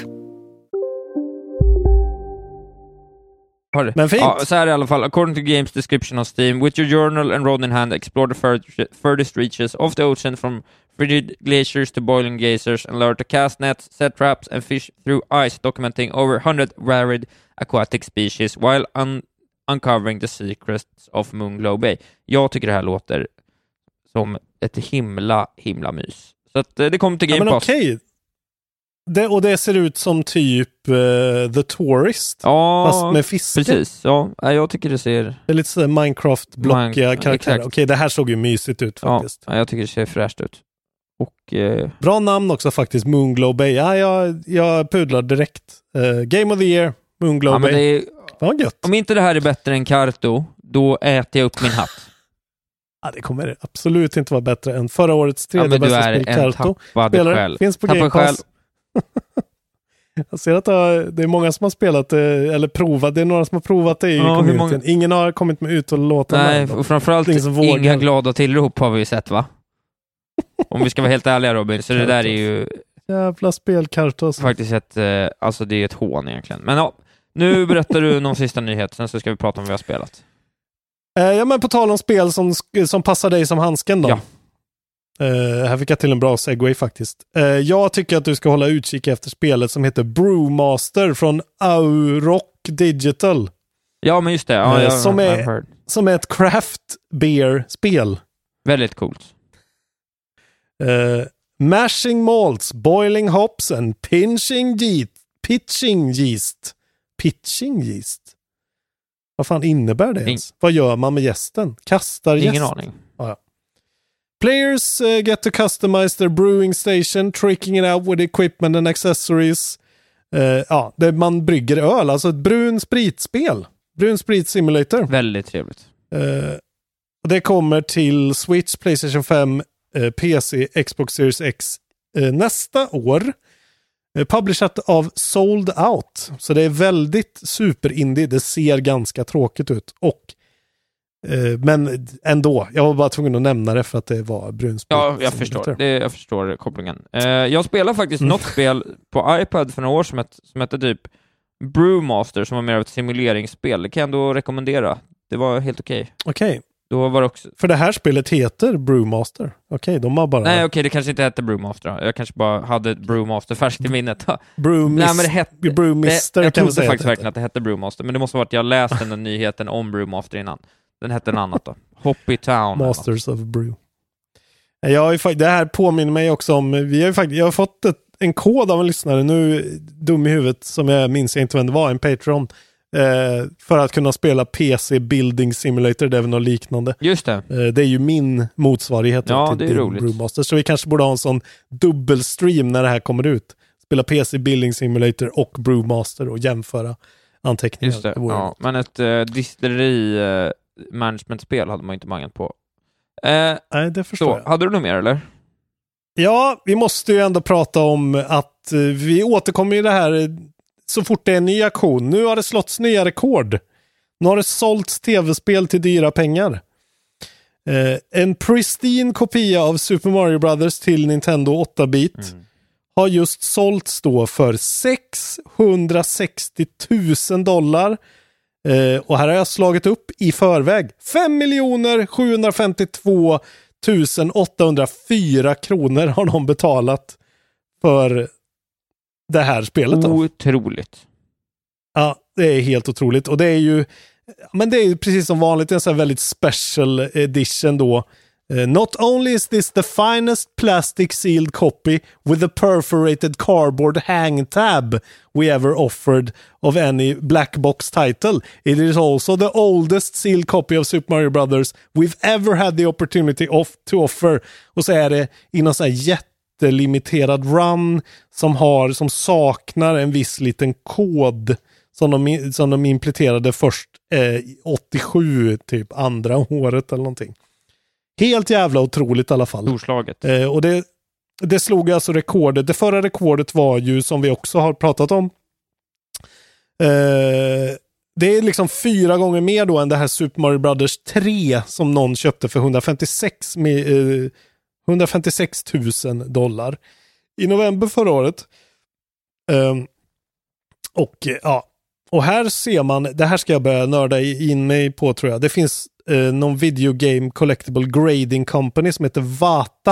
Men fint. Ja, så här i alla fall. According to games description on Steam, with your journal and rod in hand, explore the furthest reaches of the ocean from frigid glaciers to boiling geysers and learn to cast nets, set traps and fish through ice, documenting over 100 varied aquatic species while uncovering the secrets of Moonglow Bay. Jag tycker det här låter som ett himla mys. Så att det kommer till Game Pass. Okej. Det ser ut som typ The Tourist. Ja, fast med fiske. Precis. Ja, jag tycker det ser... Det är lite så Minecraft-blockiga karaktärer. Okej, det här såg ju mysigt ut faktiskt. Ja, jag tycker det ser fräscht ut. Och, bra namn också faktiskt, Moonglow Bay. Ja, jag pudlar direkt. Game of the Year, Moonglow Bay. Men det är, vad gött. om inte det här är bättre än Karto, då äter jag upp min hatt. Ja, det kommer absolut inte vara bättre än förra årets tredje bästa spel, Karto. Du är en tappad själ. Finns på Game Pass. Jag ser att det är många som har spelat eller provat. Det är några som har provat det i communityn. Ingen har kommit med ut och låta. Nej, och framförallt inga glada tillrop har vi sett, va? Om vi ska vara helt ärliga, Robin, så det där är ju... Jävla spelkartos. Faktiskt alltså det är ett hån egentligen. Men ja, nu berättar du någon sista nyhet, sen så ska vi prata om vad vi har spelat. Ja, men på tal om spel som passar dig som handsken då. Ja. Här fick jag till en bra segway faktiskt. Jag tycker att du ska hålla utkik efter spelet som heter Brewmaster från Auroch Digital. Ja, men just det. Ja, som är ett craft beer-spel. Väldigt coolt. Mashing malts, boiling hops and pitching yeast. Pitching yeast? Vad fan innebär det ens? Vad gör man med jästen? Kastar jäst? Ingen aning. Ja. Players get to customize their brewing station, tricking it out with equipment and accessories. Där man brygger öl, alltså ett brun spritspel. Brun sprit simulator. Väldigt trevligt. Och det kommer till Switch, PlayStation 5, PC, Xbox Series X nästa år. Publishat av Sold Out. Så det är väldigt super-indie. Det ser ganska tråkigt ut. Men ändå, jag var bara tvungen att nämna det för att det var brunspel. Ja, jag förstår kopplingen. Jag spelar faktiskt något spel på iPad för några år som hette typ Brewmaster, som var mer av ett simuleringsspel. Det kan jag ändå rekommendera. Det var helt okej. Okej. Då var det också... För det här spelet heter Brewmaster. Okej, de har bara... Nej, det kanske inte hette Brewmaster. Jag kanske bara hade Brewmaster färskt i minnet. Brewmaster. Jag trodde faktiskt verkligen att det hette Brewmaster. Men det måste vara att jag läste den nyheten om Brewmaster innan. Den hette en annat då. Hoppy Town. Masters of Brew. Det här påminner mig också om... Jag har fått en kod av en lyssnare, nu dum i huvudet, som jag minns jag inte vem det var, en Patreon. För att kunna spela PC Building Simulator, det är väl något liknande. Just det. Det är ju min motsvarighet till Brewmaster. Så vi kanske borde ha en sån dubbelstream när det här kommer ut. Spela PC Building Simulator och Brewmaster och jämföra anteckningar. Just det. Men ett distilleri management-spel hade man inte mangat på. Nej, det förstår jag. Hade du något mer, eller? Ja, vi måste ju ändå prata om att vi återkommer i det här så fort det är en ny aktion. Nu har det slåtts nya rekord. Nu har det sålts tv-spel till dyra pengar. En pristine kopia av Super Mario Brothers till Nintendo 8-bit har just sålts då för $660 000. Och här har jag slagit upp i förväg. 5 752 804 kronor har de betalat för det här spelet då. Otroligt. Ja, det är helt otroligt. Och det är ju precis som vanligt en sån här väldigt special edition då. Not only is this the finest plastic sealed copy with a perforated cardboard hang tab we ever offered of any black box title, it is also the oldest sealed copy of Super Mario Brothers we've ever had the opportunity to offer. Och så är det i någon sån här jättelimiterad run som saknar en viss liten kod som de implementerade först 87, typ andra året eller någonting. Helt jävla otroligt i alla fall. Storslaget. Och det slog alltså rekordet. Det förra rekordet var ju, som vi också har pratat om, det är liksom 4 gånger mer då än det här Super Mario Brothers 3 som någon köpte för $156 000 i november förra året. Och här ser man, det här ska jag börja nörda in mig på, tror jag. Det finns någon video game collectible grading company som heter Vata.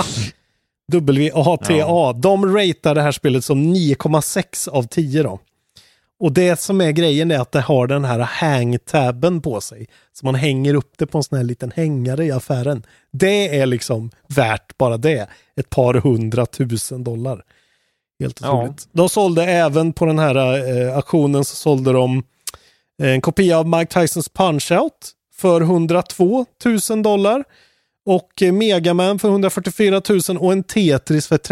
WATA. Ja. De ratear det här spelet som 9,6 av 10 då. Och det som är grejen är att det har den här hang-tabben på sig. Så man hänger upp det på en sån här liten hängare i affären. Det är liksom värt bara det. Ett par $100,000. Helt otroligt. Ja. De sålde även på den här auktionen, så sålde de en kopia av Mike Tysons Punch-Out för $102,000 och Mega Man för $144,000 och en Tetris för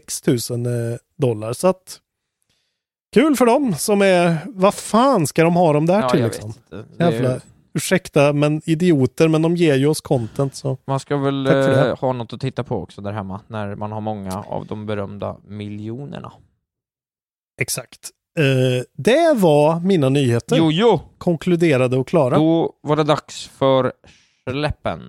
$36,000. Så att kul för dem som är, vad fan ska de ha dem där till liksom? Jävla, ursäkta men idioter, men de ger ju oss content, så man ska väl ha något att titta på också där hemma när man har många av de berömda miljonerna. Exakt. Det var mina nyheter. Jo. Konkluderade och klara. Då var det dags för släppen.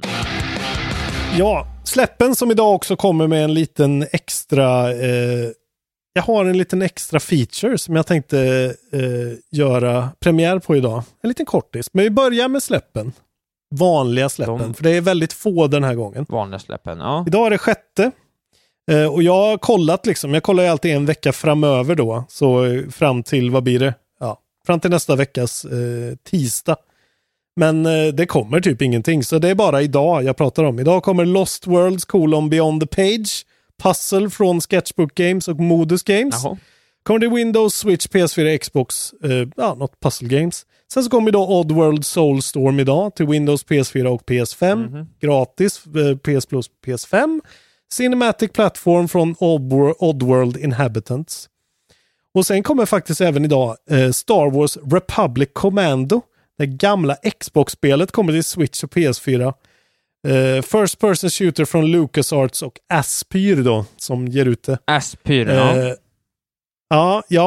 Ja, släppen som idag också kommer med en liten extra... jag har en liten extra feature som jag tänkte göra premiär på idag. En liten kortis. Men vi börjar med släppen. Vanliga släppen. För det är väldigt få den här gången. Vanliga släppen, ja. Idag är det 6:e. Och jag har kollat liksom. Jag kollar ju alltid en vecka framöver då. Så fram till, vad blir det? Ja, fram till nästa veckas tisdag. Men det kommer typ ingenting. Så det är bara idag jag pratar om. Idag kommer Lost Worlds : Beyond the Page. Puzzle från Sketchbook Games och Modus Games. Jaha. Kommer det Windows, Switch, PS4, Xbox, något Puzzle Games. Sen så kommer då Oddworld Soulstorm idag till Windows, PS4 och PS5. Gratis, PS Plus, PS5. Cinematic Platform från Oddworld Inhabitants. Och sen kommer faktiskt även idag Star Wars Republic Commando. Det gamla Xbox-spelet kommer till Switch och PS4. First person shooter från LucasArts och Aspyr då, som ger ut det. Aspyr, ja. Ja, jag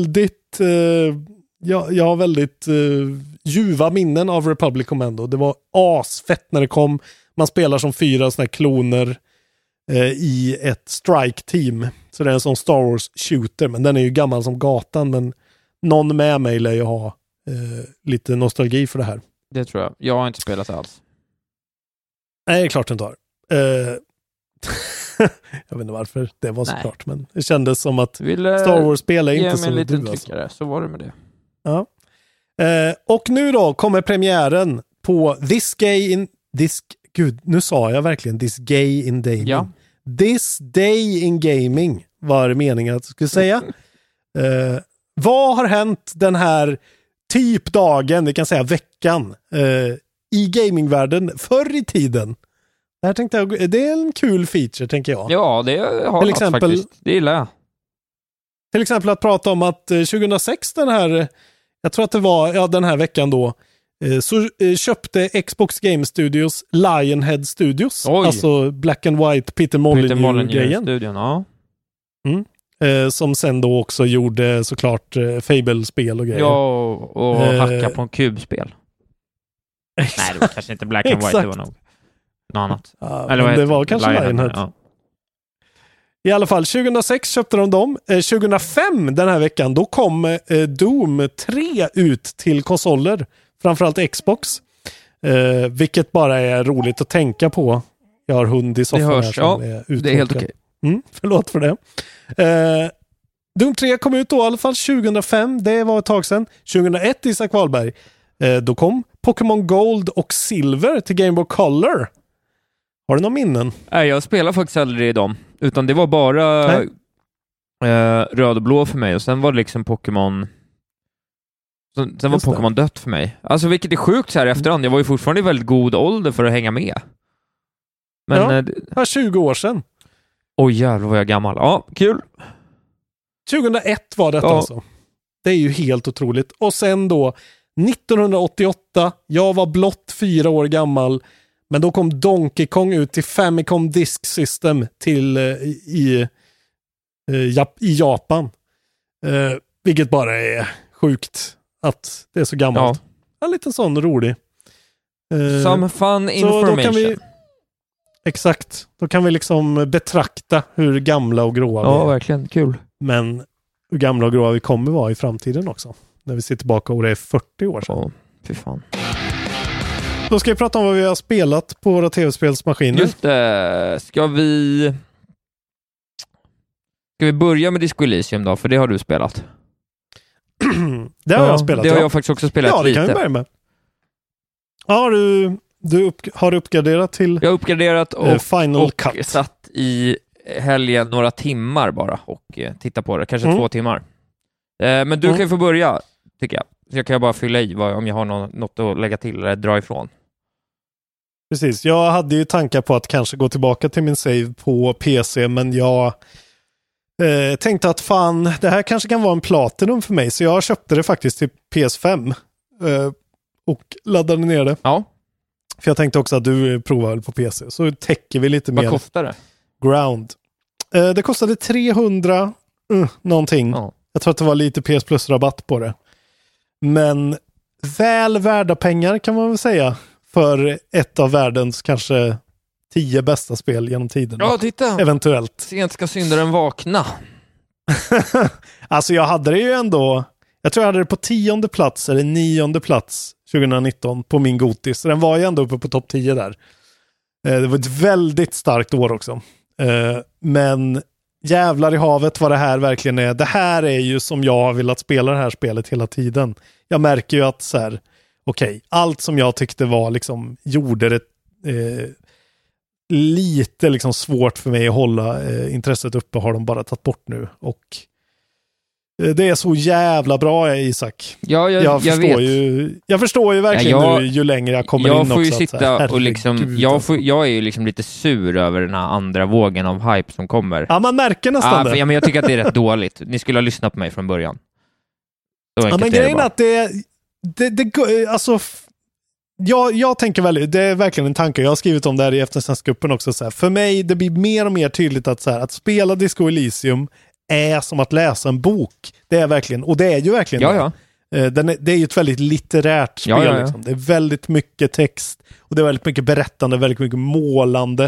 har väldigt ljuva minnen av Republic Commando. Det var asfett när det kom. Man spelar som 4 såna här kloner i ett strike-team. Så det är en sån Star Wars shooter, men den är ju gammal som gatan, men någon med mig lär ju ha lite nostalgi för det här. Det tror jag. Jag har inte spelat alls. Nej, det är klart du inte har. Jag vet inte varför det var så klart, men det kändes som att Star Wars-spel är inte som du. Tryckare, så var det med det. Ja. Och nu då kommer premiären på This Day in Gaming. Ja. This Day in Gaming var meningen att jag skulle säga. Vad har hänt den här typ dagen, vi kan säga veckan, i gamingvärlden förr i tiden? Det här tänkte jag, det är en kul feature, tänker jag. Ja, det har till exempel, faktiskt. Det gillar jag. Till exempel att prata om att 2006, den här, jag tror att det var den här veckan då, så köpte Xbox Game Studios Lionhead Studios. Oj. Alltså Black and White Peter Molyneux-grejen. Ja. Som sen då också gjorde såklart Fable-spel och grejer. Ja, och hacka på en kubspel. Nej, det var kanske inte Black and White, det var nog något annat. Eller det var kanske Lionhead. Ja. I alla fall, 2006 köpte de dem. 2005, den här veckan, då kom Doom 3 ut till konsoler. Framförallt Xbox. Vilket bara är roligt att tänka på. Jag har hund i soffan. Det hörs, ja. Det är helt okej. Förlåt för det. Doom 3 kom ut då i alla fall 2005. Det var ett tag sedan. 2001, Isak Wahlberg. Då kom Pokémon Gold och Silver till Game Boy Color. Har du några minnen? Nej, jag spelar faktiskt aldrig i dem. Utan det var bara röd och blå för mig. Och sen var det liksom Pokémon... Sen var Pokémon dött för mig. Alltså vilket är sjukt så här efterhand. Jag var ju fortfarande i väldigt god ålder för att hänga med. Men... Ja, 20 år sedan. Oj jävlar vad jag är gammal. Ja, kul. 2001 var detta alltså. Det är ju helt otroligt. Och sen då 1988, jag var blott 4 år gammal, men då kom Donkey Kong ut till Famicom Disk System till i Japan. Vilket bara är sjukt att det är så gammalt. En liten sån rolig. Some fun information. Då kan vi, exakt. Då kan vi liksom betrakta hur gamla och gråa vi är. Ja, verkligen. Kul. Men hur gamla och gråa vi kommer vara i framtiden också. När vi sitter tillbaka och det är 40 år sedan. Fy fan. Då ska vi prata om vad vi har spelat på våra tv-spelsmaskiner. Just det. Ska vi börja med Disco Elysium då? För det har du spelat. Det har jag spelat. Det har jag faktiskt också spelat lite. Ja, det kan vi börja med. Ja, du har uppgraderat till... Jag har uppgraderat Final Cut. Och satt i helgen några timmar bara och titta på det. Kanske 2 timmar. Men du kan ju få börja, tycker jag. Så jag kan bara fylla i om jag har något att lägga till eller dra ifrån. Precis, jag hade ju tankar på att kanske gå tillbaka till min save på PC, men jag tänkte att fan, det här kanske kan vara en Platinum för mig, så jag köpte det faktiskt till PS5 och laddade ner det. Ja. För jag tänkte också att du provar på PC, så täcker vi lite mer. Vad kostar det? Ground. Det kostade 300 någonting. Ja. Jag tror att det var lite PS Plus-rabatt på det. Men väl värda pengar kan man väl säga. För ett av världens kanske 10 bästa spel genom tiden. Ja, titta. Eventuellt. Sent ska syndaren vakna. Alltså jag hade det ju ändå... Jag tror jag hade det på 10:e plats eller 9:e plats 2019 på min Gotis. Så den var ju ändå uppe på topp 10 där. Det var ett väldigt starkt år också. Men jävlar i havet vad det här verkligen är. Det här är ju som jag har velat spela det här spelet hela tiden. Jag märker ju att så här, okej, allt som jag tyckte var liksom, gjorde det lite liksom svårt för mig att hålla intresset uppe, har de bara tagit bort nu. Och det är så jävla bra, Isak. Ja, jag vet. Jag förstår ju verkligen nu ju längre jag kommer in också. Jag får ju sitta och liksom, jag är ju liksom lite sur över den här andra vågen av hype som kommer. Ja, man märker nästan det. Ja, men jag tycker att det är rätt dåligt. Ni skulle ha lyssnat på mig från början. Ja, men grejen är att det alltså... Jag tänker väl, det är verkligen en tanke. Jag har skrivit om det här i eftersnacksgruppen också. Så här. För mig, det blir mer och mer tydligt att, så här, att spela Disco Elysium är som att läsa en bok. Det är verkligen, och det är ju verkligen det är ju ett väldigt litterärt spel. Liksom. Det är väldigt mycket text och det är väldigt mycket berättande, väldigt mycket målande.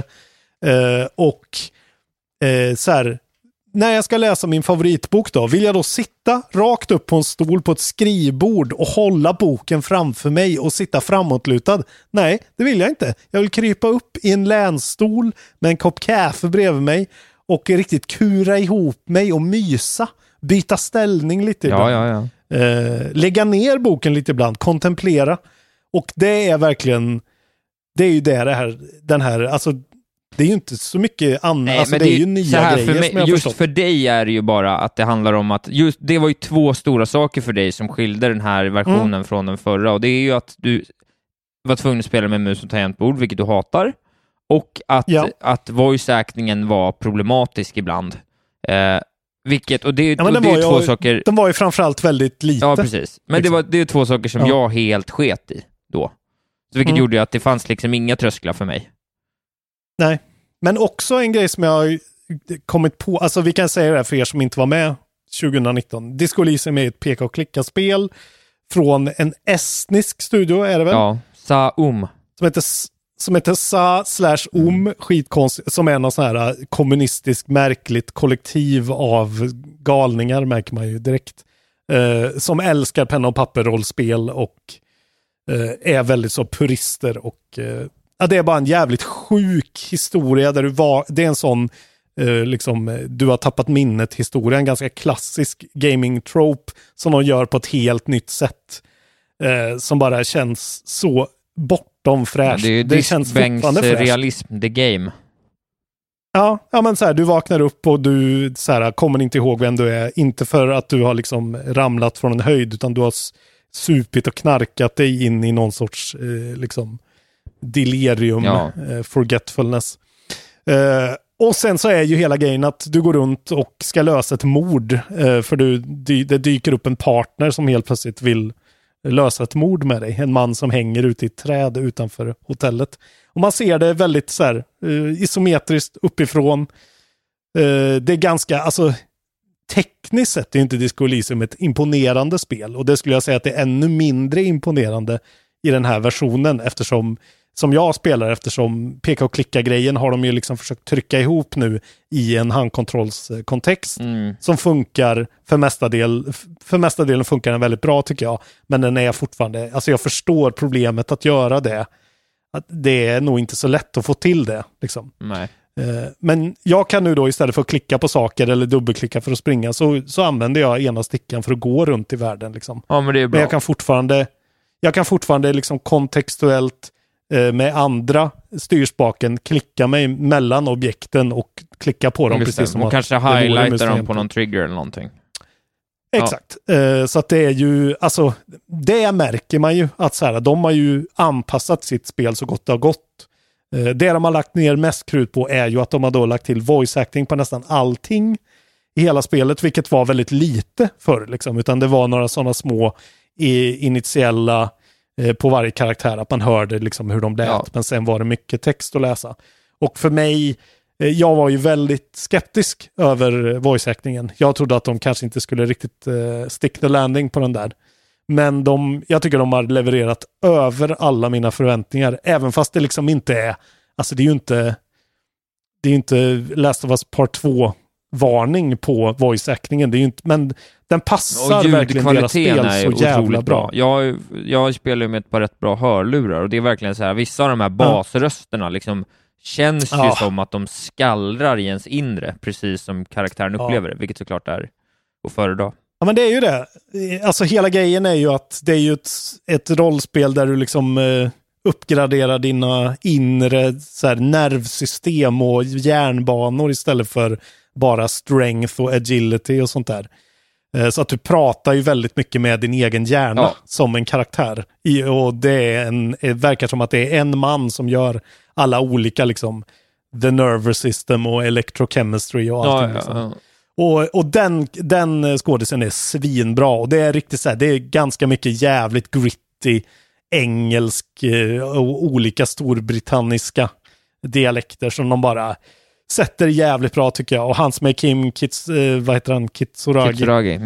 Så här, när jag ska läsa min favoritbok då, vill jag då sitta rakt upp på en stol på ett skrivbord och hålla boken framför mig och sitta framåtlutad? Nej, det vill jag inte. Jag vill krypa upp i en länstol med en kopp kaffe bredvid mig och riktigt kura ihop mig och mysa. Byta ställning lite ibland. Lägga ner boken lite ibland. Kontemplera. Och det är verkligen... Det är ju den här... Alltså, det är ju inte så mycket annat. Nej, alltså, men det är ju nya grejer för mig, som jag just förstått. för dig är det ju bara att det handlar om att... Just, det var ju 2 stora saker för dig som skilde den här versionen från den förra. Och det är ju att du var tvungen att spela med mus och tangentbord, vilket du hatar. Och att voice-actingen var problematisk ibland. Vilket, och det är 2 saker... Den var ju framförallt väldigt lite. Ja, precis. Men liksom. Det är 2 saker som jag helt sket i då. Så vilket gjorde att det fanns liksom inga trösklar för mig. Nej. Men också en grej som jag har kommit på, alltså vi kan säga det här för er som inte var med 2019. Disco Elysium är ett peka- och klicka-spel från en estnisk studio, är det väl? Ja, Sa-Um. Som heter Sa/Um, skitkonstigt, som är någon sån här kommunistisk märkligt kollektiv av galningar, märker man ju direkt. Som älskar penna- och papperrollspel och är väldigt så purister och det är bara en jävligt sjuk historia där det är en sån liksom, du har tappat minnet historia, en ganska klassisk gaming trope som de gör på ett helt nytt sätt som bara känns så borta tvärtom fräscht. Ja, det känns fortfarande fräscht. realism, the game. Ja, men så här, du vaknar upp och du så här, kommer inte ihåg vem du är. Inte för att du har liksom ramlat från en höjd, utan du har supit och knarkat dig in i någon sorts liksom delirium, forgetfulness. Och sen så är ju hela grejen att du går runt och ska lösa ett mord, för det dyker upp en partner som helt plötsligt vill lösa ett mord med dig. En man som hänger ute i ett träd utanför hotellet. Och man ser det väldigt så här, isometriskt uppifrån. Det är ganska, alltså tekniskt sett är inte Disco Elysium ett imponerande spel. Och det skulle jag säga att det är ännu mindre imponerande i den här versionen, eftersom peka och klicka-grejen har de ju liksom försökt trycka ihop nu i en handkontrollskontext som funkar för mestadelen funkar den väldigt bra, tycker jag. Men den är fortfarande, alltså jag förstår problemet att göra det. Att det är nog inte så lätt att få till det liksom. Nej. Men jag kan nu då istället för att klicka på saker eller dubbelklicka för att springa, så använder jag ena stickan för att gå runt i världen liksom. Ja, men det är bra. Men jag kan fortfarande liksom kontextuellt med andra styrspaken klicka mig mellan objekten och klicka på dem precis som och kanske highlighta dem på någon trigger eller någonting. Exakt. Så att det är ju, alltså det märker man ju att så här, de har ju anpassat sitt spel så gott det har gått. Det de har lagt ner mest krut på är ju att de har då lagt till voice acting på nästan allting i hela spelet, vilket var väldigt lite förr liksom, utan det var några sådana små initiella på varje karaktär, att man hörde liksom hur de lät, men sen var det mycket text att läsa. Och för mig, jag var ju väldigt skeptisk över voice-actingen. Jag trodde att de kanske inte skulle riktigt stick the landing på den där. Men jag tycker de har levererat över alla mina förväntningar, även fast det liksom inte är, alltså det är ju inte Last of Us Part 2 varning på voice-actingen, det är ju inte, men den passar verkligen deras spel så jävla bra. Jag spelar ju med ett par rätt bra hörlurar, och det är verkligen så här, vissa av de här basrösterna liksom känns ju som att de skallrar i ens inre, precis som karaktären upplever det, vilket såklart är att föredra. Ja, men det är ju det. Alltså hela grejen är ju att det är ju ett rollspel där du liksom uppgraderar dina inre så här, nervsystem och hjärnbanor istället för bara strength och agility och sånt där. Så att du pratar ju väldigt mycket med din egen hjärna som en karaktär. Och det verkar som att det är en man som gör alla olika liksom the nervous system och electrochemistry och allting liksom. Och den skådisen är svinbra, och det är riktigt så här, det är ganska mycket jävligt gritty engelsk och olika storbritanniska dialekter som de bara sätter jävligt bra, tycker jag. Och hans med Kim Kitsuragi.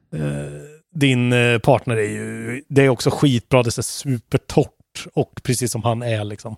Din partner det är också skitbra, det är supertorrt och precis som han är liksom.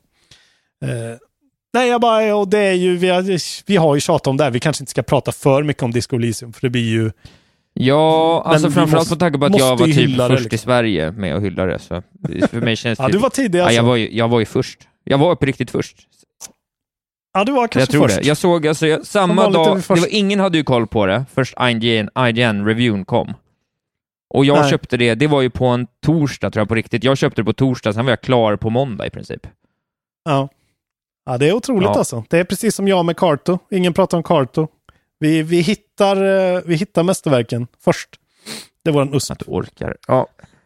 Nej, och det är ju vi har ju tjatat om det här. Vi kanske inte ska prata för mycket om Disco Elysium, för det blir ju... Ja, alltså framförallt på tanke på att jag var typ först liksom i Sverige med att hylla det, så för mig känns det... du var tidig alltså. Jag var ju först. Jag var på riktigt först. Ja, du var kanske först. Det. Jag såg, alltså, samma dag... ingen hade ju koll på det. Först IGN-reviewn kom. Och jag köpte det var ju på en torsdag, tror jag, på riktigt. Jag köpte det på torsdag, sen var jag klar på måndag i princip. Ja, det är otroligt alltså. Det är precis som jag med Carto. Ingen pratar om Carto. Vi hittar mästerverken först. Det var en USP. Att du orkar. Ja.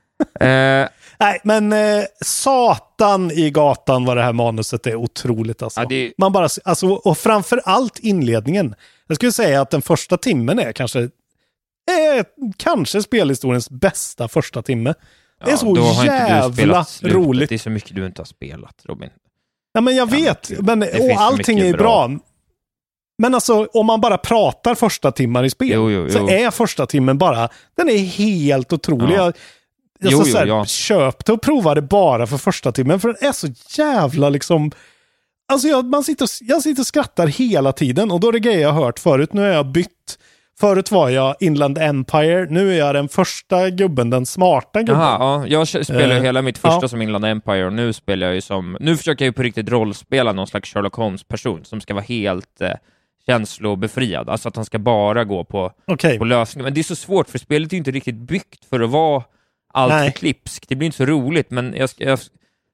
Nej, men satan i gatan vad det här manuset är otroligt alltså. Ja, Man bara, alltså, och framför allt inledningen. Jag skulle säga att den första timmen är kanske spelhistoriens bästa första timme. Det är så jävla roligt. Det är så mycket du inte har spelat, Robin. Ja, men jag vet. Och allting är bra. Men alltså, om man bara pratar första timmar i spel, så är första timmen bara, den är helt otrolig. Jag köpte och provade bara för första timmen, för den är så jävla liksom... Alltså jag sitter och skrattar hela tiden, och då är det grejer jag har hört förut. Nu har jag bytt. Förut var jag Inland Empire, nu är jag den första gubben, den smarta gubben. Jaha, jag spelar hela mitt första som Inland Empire, och nu spelar jag ju som... Nu försöker jag ju på riktigt rollspela någon slags Sherlock Holmes-person som ska vara helt känslobefriad. Alltså att han ska bara gå på lösningar. Men det är så svårt, för spelet är inte riktigt byggt för att vara allt för klipskt. Det blir inte så roligt, men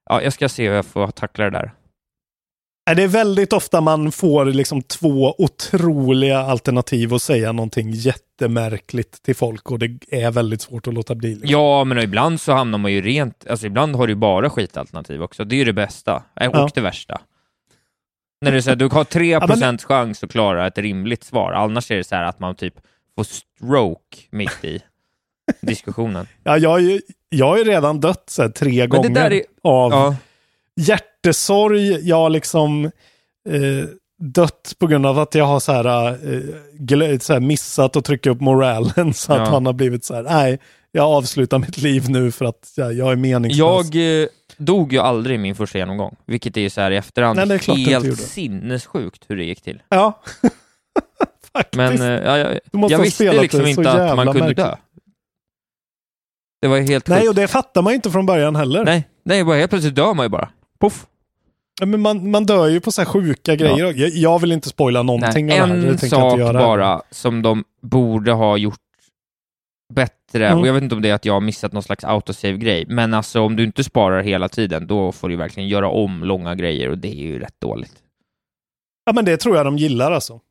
jag ska se hur jag får tackla det där. Det är väldigt ofta man får liksom 2 otroliga alternativ att säga någonting jättemärkligt till folk och det är väldigt svårt att låta bli. Liksom. Ja, men ibland så hamnar man ju rent, alltså ibland har du bara skitalternativ också. Det är ju det bästa och det värsta. När du säger du har 3% chans att klara ett rimligt svar. Annars är det så här att man typ får stroke mitt i diskussionen. Ja, jag har ju redan dött så här 3 gånger det där är, av hjärtesorg. Jag har liksom dött på grund av att jag har så här missat att trycka upp moralen så att han har blivit så här, nej, jag avslutar mitt liv nu för att jag är meningslös. Jag dog ju aldrig i min första genomgång, vilket är ju så här i efterhand helt sinnessjukt hur det gick till. Ja. Men jag visste liksom inte att man kunde dö. Det var helt Nej, och det fattar man inte från början heller. Nej, bara helt plötsligt dör man ju bara. Puff. Ja, men man dör ju på så här sjuka grejer. Ja. Jag vill inte spoila någonting av det här. En sak bara som de borde ha gjort bättre, och jag vet inte om det är att jag har missat någon slags autosave-grej, men alltså om du inte sparar hela tiden, då får du verkligen göra om långa grejer, och det är ju rätt dåligt. Ja, men det tror jag de gillar alltså.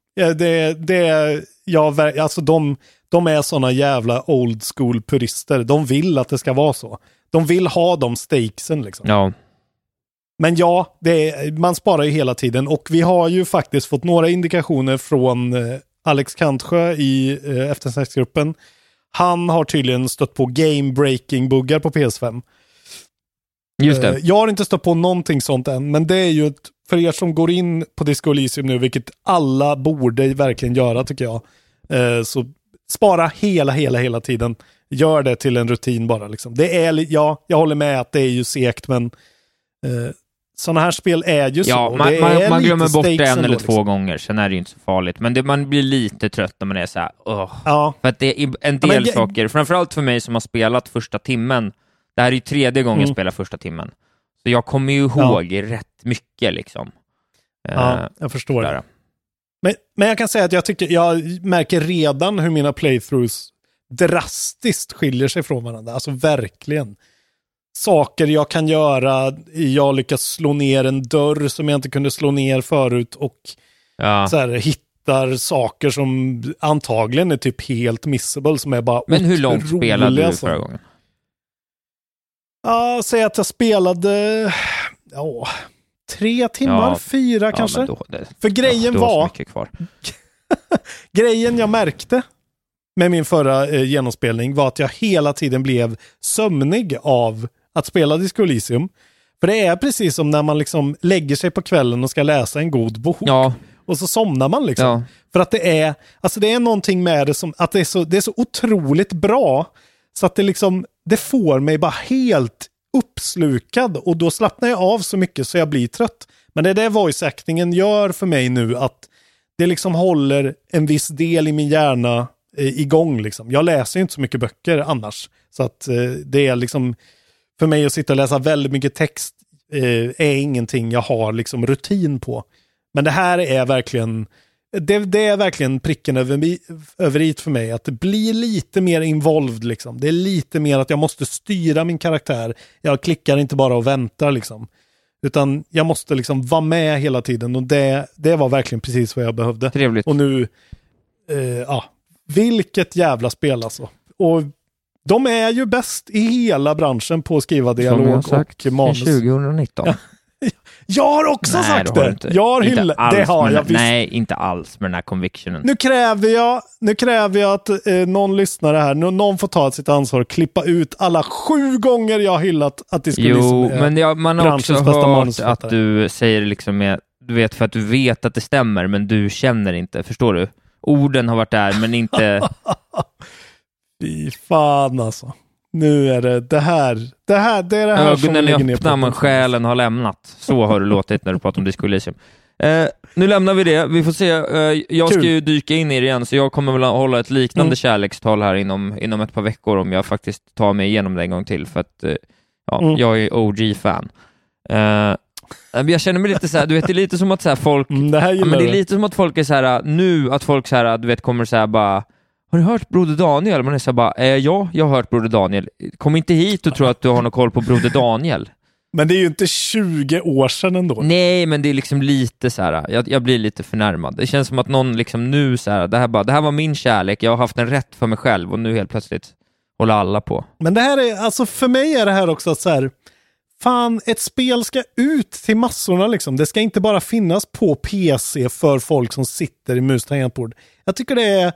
Alltså de är såna jävla old school purister. De vill att det ska vara så. De vill ha de stakesen liksom. Ja. Men man sparar ju hela tiden, och vi har ju faktiskt fått några indikationer från Alex Kantsjö i eftersnacksgruppen. Han har tydligen stött på game-breaking-buggar på PS5. Just det. Jag har inte stött på någonting sånt än, men det är ju för er som går in på Disco Elysium nu, vilket alla borde verkligen göra tycker jag. Så spara hela tiden. Gör det till en rutin bara liksom. Det är, jag håller med att det är ju segt, men sådana här spel är ju så. Ja, man glömmer bort det en eller 2 gånger, sen är det ju inte så farligt. Men man blir lite trött när man är så här. För att det är en del saker, framförallt för mig som har spelat första timmen. Det här är ju 3:e gången jag spelar första timmen. Så jag kommer ju ihåg rätt mycket liksom. Ja, jag förstår det. Men jag kan säga att jag märker redan hur mina playthroughs drastiskt skiljer sig från varandra. Alltså verkligen. Saker jag kan göra, jag lyckas slå ner en dörr som jag inte kunde slå ner förut, och så här, hittar saker som antagligen är typ helt missable, som är bara. Men hur långt spelade du förra gången? Ja, säg att jag spelade 3 timmar, 4 kanske. För grejen var grejen jag märkte med min förra genomspelning var att jag hela tiden blev sömnig av att spela Disco Elysium. För det är precis som när man liksom lägger sig på kvällen och ska läsa en god bok. Ja. Och så somnar man liksom. Ja. För att det är någonting med det som att det är så otroligt bra, så att det får mig bara helt uppslukad, och då slappnar jag av så mycket så jag blir trött. Men det är det voice-actingen gör för mig nu, att det liksom håller en viss del i min hjärna igång liksom. Jag läser ju inte så mycket böcker annars, så att det är liksom för mig att sitta och läsa väldigt mycket text är ingenting jag har liksom rutin på. Men det här är verkligen det är verkligen pricken över it för mig, att det blir lite mer involved liksom. Det är lite mer att jag måste styra min karaktär. Jag klickar inte bara och väntar liksom, utan jag måste liksom vara med hela tiden, och det var verkligen precis vad jag behövde. Trevligt. Och nu vilket jävla spel alltså. Och de är ju bäst i hela branschen på att skriva dialog och manus. 2019. Ja. Jag har också sagt det. Jag har hyllat. Det har jag visst. Nej, inte alls med den här convictionen. Nu kräver jag att någon lyssnare här, någon får ta sitt ansvar och klippa ut alla 7 gånger jag har hyllat att det skulle men man har också hört att du säger liksom med, du vet, för att du vet att det stämmer, men du känner inte, förstår du? Orden har varit där, men inte. Fy fan alltså. Nu är det här det är det här som ligger ner på. Men själen har lämnat. Så har det låtit när du pratar om Disco Elysium. Nu lämnar vi det. Vi får se. Jag ska ju dyka in i det igen, så jag kommer väl hålla ett liknande kärlekstal här inom ett par veckor, om jag faktiskt tar mig igenom det en gång till, för att jag är OG-fan. Jag känner mig lite så här, du vet, det är lite som att så här, folk men det är lite som att folk är så här nu, att folk så här, du vet, kommer så här bara, har du hört Broder Daniel? Man är så här bara, ja, jag har hört Broder Daniel. Kom inte hit och tro att du har någon koll på Broder Daniel. Men det är ju inte 20 år sedan ändå. Nej, men det är liksom lite så här. Jag blir lite förnärmad. Det känns som att någon liksom nu så här, det här var min kärlek, jag har haft en rätt för mig själv och nu helt plötsligt håller alla på. Men det här är, alltså för mig är det här också att så här, fan, ett spel ska ut till massorna liksom. Det ska inte bara finnas på PC för folk som sitter i mus tangentbord. Jag tycker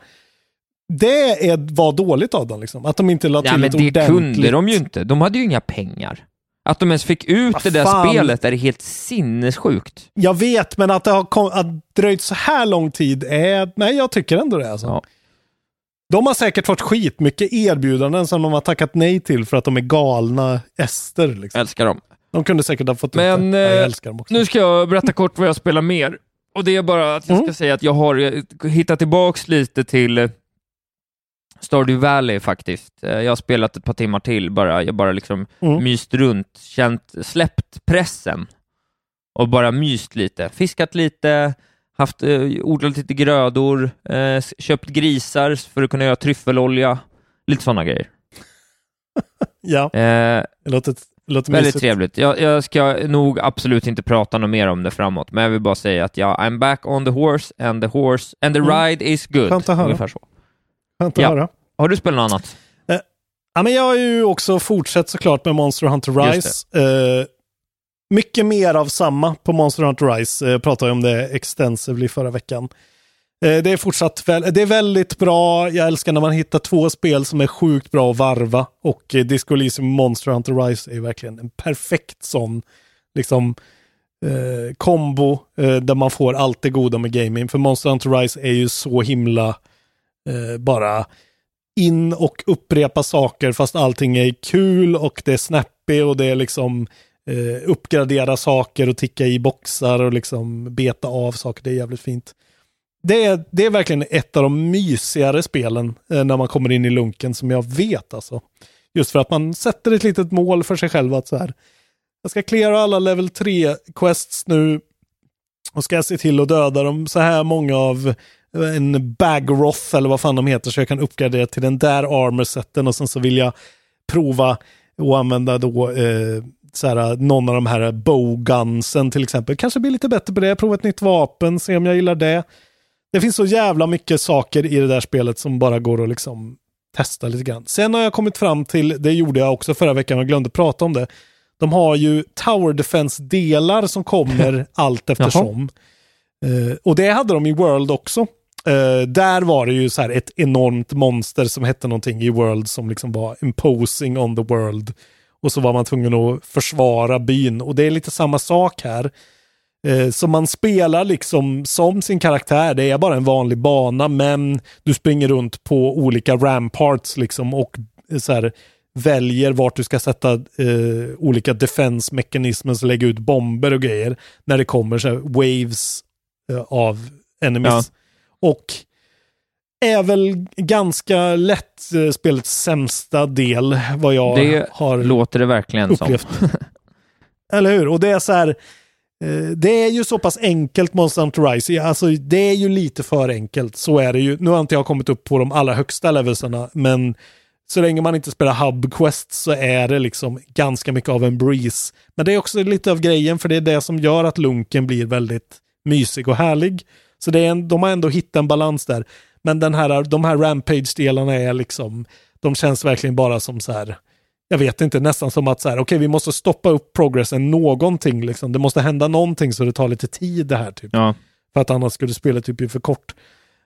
det var dåligt av dem liksom. Att de inte la till ett ordentligt. Men det kunde de ju inte. De hade ju inga pengar. Att de ens fick ut det där spelet är helt sinnessjukt. Jag vet, men att det har dröjt så här lång tid nej, jag tycker ändå det alltså. Ja. De har säkert fått skitmycket erbjudanden som de har tackat nej till för att de är galna ester. Liksom. Älskar dem. De kunde säkert ha fått men, ut det. Jag älskar dem också. Nu ska jag berätta kort vad jag spelar mer. Och det är bara att jag ska säga att jag har hittat tillbaks lite till Stardew Valley faktiskt. Jag har spelat ett par timmar till bara. Jag bara liksom myst runt, släppt pressen och bara myst lite. Fiskat lite, odlat lite grödor, köpt grisar för att kunna göra tryffelolja. Lite sådana grejer. Ja, det låter väldigt mysigt. trevligt. Jag ska nog absolut inte prata något mer om det framåt, men jag vill bara säga att I'm back on the horse and the ride is good. Skönt att höra. Ungefär så. Skönt att höra. Har du spelat något annat? Ja, men jag har ju också fortsatt såklart med Monster Hunter Rise. Mycket mer av samma på Monster Hunter Rise. Jag pratade om det extensively förra veckan. Det är fortsatt det är väldigt bra. Jag älskar när man hittar 2 spel som är sjukt bra att varva. Och Disco Elysium Monster Hunter Rise är verkligen en perfekt sån liksom kombo där man får allt det goda med gaming. För Monster Hunter Rise är ju så himla bara in och upprepa saker fast allting är kul och det är snappy och det är liksom uppgradera saker och ticka i boxar och liksom beta av saker. Det är jävligt fint. Det är verkligen ett av de mysigare spelen när man kommer in i lunken som jag vet alltså. Just för att man sätter ett litet mål för sig själv att så här, jag ska klara alla level 3 quests nu och ska jag se till att döda dem så här många av en Bagroth eller vad fan de heter så jag kan uppgradera till den där armorsetten och sen så vill jag prova att använda då så här, någon av de här bowgunsen till exempel. Kanske blir lite bättre på det. Prova ett nytt vapen, se om jag gillar det. Det finns så jävla mycket saker i det där spelet som bara går att liksom testa lite grann. Sen har jag kommit fram till, det gjorde jag också förra veckan och glömde prata om det. De har ju Tower Defense-delar som kommer allt eftersom. Och det hade de i World också. Där var det ju så här ett enormt monster som hette någonting i World som liksom var imposing on the world. Och så var man tvungen att försvara byn. Och det är lite samma sak här. Så man spelar liksom som sin karaktär. Det är bara en vanlig bana, men du springer runt på olika ramparts liksom och så här, väljer vart du ska sätta olika defense-mekanismer och lägga ut bomber och grejer när det kommer så här waves av enemies. Ja. Och är väl ganska lätt spelets sämsta del vad jag har låter det verkligen upplevt. Som. Eller hur? Och det är så här, det är ju så pass enkelt Monster Hunter Rise. Alltså det är ju lite för enkelt. Så är det ju. Nu har inte jag kommit upp på de allra högsta levelsarna, men så länge man inte spelar hub quests så är det liksom ganska mycket av en breeze. Men det är också lite av grejen, för det är det som gör att lunken blir väldigt mysig och härlig. Så det är de har ändå hittat en balans där. Men de här rampage-delarna är liksom, de känns verkligen bara som så här, jag vet inte, nästan som att så här, okej, vi måste stoppa upp progressen någonting liksom. Det måste hända någonting så det tar lite tid det här typ. Ja. För att annars skulle spelet typ bli för kort.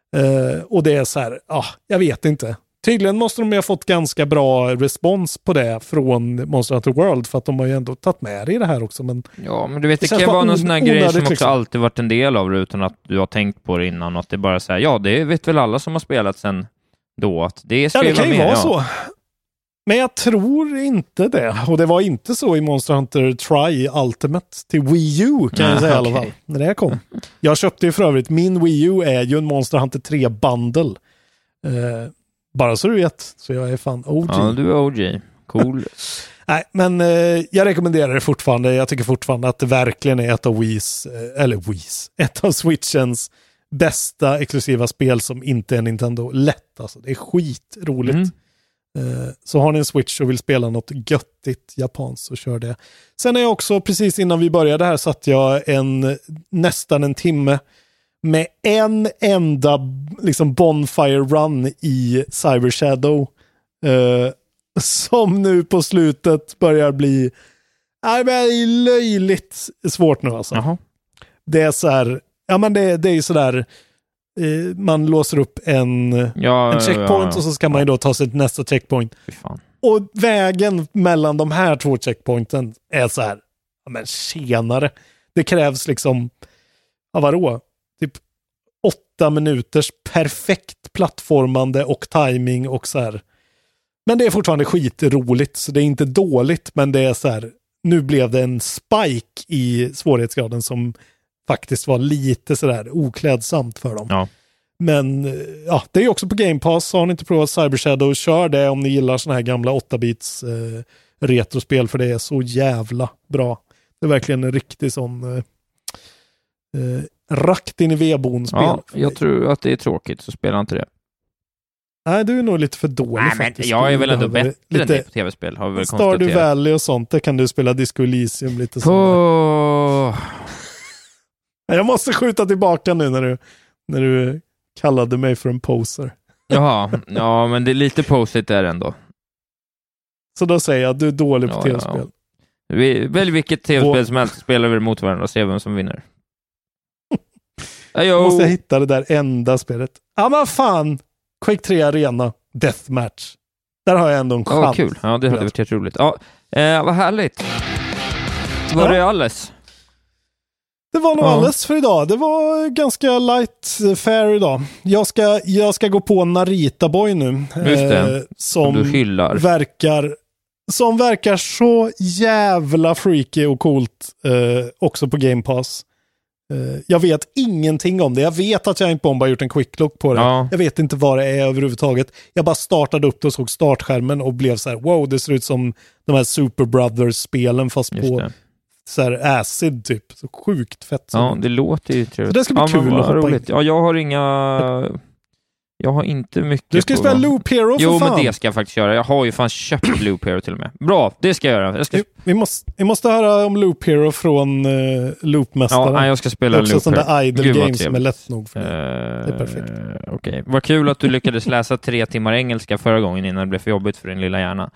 Och det är så här, jag vet inte. Tydligen måste de ha fått ganska bra respons på det från Monster Hunter World, för att de har ju ändå tagit med det i det här också. Men ja, men du vet, det kan vara någon sån här grej som också alltid varit en del av det utan att du har tänkt på det innan. Och att det bara säger, ja, det vet väl alla som har spelat sen då. Att det ja, det kan ju vara så. Men jag tror inte det. Och det var inte så i Monster Hunter Tri Ultimate till Wii U kan jag säga i alla fall. När det kom. Jag köpte ju för övrigt, min Wii U är ju en Monster Hunter 3 bundle. Bara så du vet. Så jag är fan OG. Ja, du är OG. Cool. Nej, men jag rekommenderar det fortfarande. Jag tycker fortfarande att det verkligen är ett av ett av Switchens bästa exklusiva spel som inte är Nintendo lätt. Alltså, det är skitroligt. Så har ni en Switch och vill spela något göttigt japanskt så kör det. Sen är jag också, precis innan vi började här, satt jag nästan en timme med en enda liksom bonfire run i Cyber Shadow. Som nu på slutet börjar bli löjligt svårt nu alltså. Jaha. Det är så här, ja men det är ju så där, man låser upp en checkpoint och så ska man ju då ta sig till nästa checkpoint. Och vägen mellan de här 2 checkpointen är så här, ja men tjenare. Det krävs liksom, vadå? Typ 8 minuters perfekt plattformande och timing och så här. Men det är fortfarande skitroligt, så det är inte dåligt, men det är så här, nu blev det en spike i svårighetsgraden som faktiskt var lite sådär oklädsamt för dem. Ja. Men ja, det är också på Game Pass. Har ni inte provat Cyber Shadow, kör det om ni gillar såna här gamla 8-bits retrospel, för det är så jävla bra. Det är verkligen en riktig sån rakt in i vedboden-spel. Ja, jag tror att det är tråkigt, så spela inte det. Nej, du är nog lite för dålig faktiskt. Jag är väl ändå bättre än det på tv-spel, har vi väl konstaterat. Stardew Valley och sånt, det kan du spela Disco Elysium lite sånt. Jag måste skjuta tillbaka nu när du kallade mig för en poser. Jaha, ja, men det är lite posigt där ändå. Så då säger jag att du är dålig på tv-spel. Ja. Välj vilket tv-spel som helst, spelar vi mot varandra och ser vem som vinner. Måste jag hitta det där enda spelet. Ja, men fan! Quake 3 Arena Deathmatch. Där har jag ändå en chans. Kul. Ja, det hade varit helt roligt. Ja, vad härligt. Var det alldeles? Det var nog alldeles för idag. Det var ganska light fair idag. Jag ska gå på Narita Boy nu. Just det. Som du hyllar. Verkar så jävla freaky och coolt också på Game Pass. Jag vet ingenting om det. Jag vet att Giant Bomb har gjort en quick look på det. Ja. Jag vet inte vad det är överhuvudtaget. Jag bara startade upp det och såg startskärmen och blev så här: wow, det ser ut som de här Super Brothers-spelen fast på så här acid typ. Så sjukt fett. Ja, det låter ju trevligt. Så det ska bli kul att hoppa in. Ja, jag har inte mycket. Du ska spela Loop Hero för fan. fan. Men det ska jag faktiskt göra. Jag har ju fan köpt Loop Hero till och med. Bra, det ska jag göra. Vi måste höra om Loop Hero från Loopmästaren. Ja, jag ska spela Loop Hero. Det är också sån där idle game som är lätt nog för det. Det är perfekt. Okej. Vad kul att du lyckades läsa 3 timmar engelska förra gången innan det blev för jobbigt för din lilla hjärna.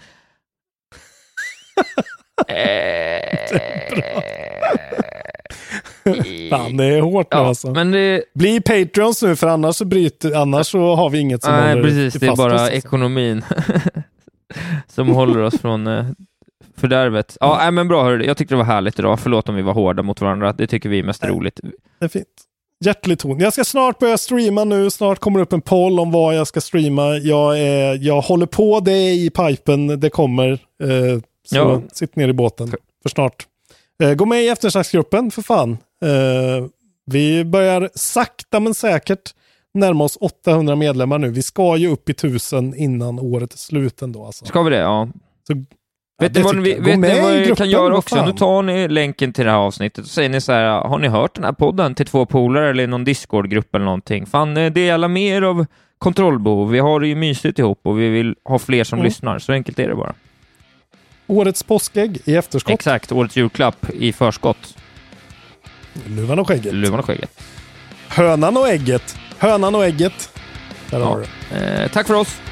Fan, det är hårt nu alltså. Men bli Patreons nu, för annars så har vi inget som håller. Nej, precis, det är bara ekonomin som håller oss från fördärvet. Ja, men bra, hörde. Jag tyckte det var härligt idag. Förlåt om vi var hårda mot varandra. Det tycker vi är mest roligt. Det är fint. Hjärtlig ton. Jag ska snart börja streama nu. Snart kommer upp en poll om vad jag ska streama. Jag håller på, det är i pipen. Det kommer. Så sitt ner i båten för snart. Gå med i eftersnacksgruppen för fan. Vi börjar sakta men säkert närma oss 800 medlemmar nu. Vi ska ju upp i 1000 innan året är slut ändå. Alltså. Ska vi det? Ja. Så, vet ni vad vi kan göra också? Nu tar ni länken till det här avsnittet och säger ni så här: har ni hört den här podden till 2 polare eller någon Discord-grupp eller någonting? Fan, det är alla mer av kontrollbehov. Vi har det ju mysigt ihop och vi vill ha fler som lyssnar. Så enkelt är det bara. Årets påskägg i efterskott. Exakt, årets julklapp i förskott. Luvan och skägget. Luvan och skägget. Hönan och ägget. Hönan och ägget. Där har du. Tack för oss.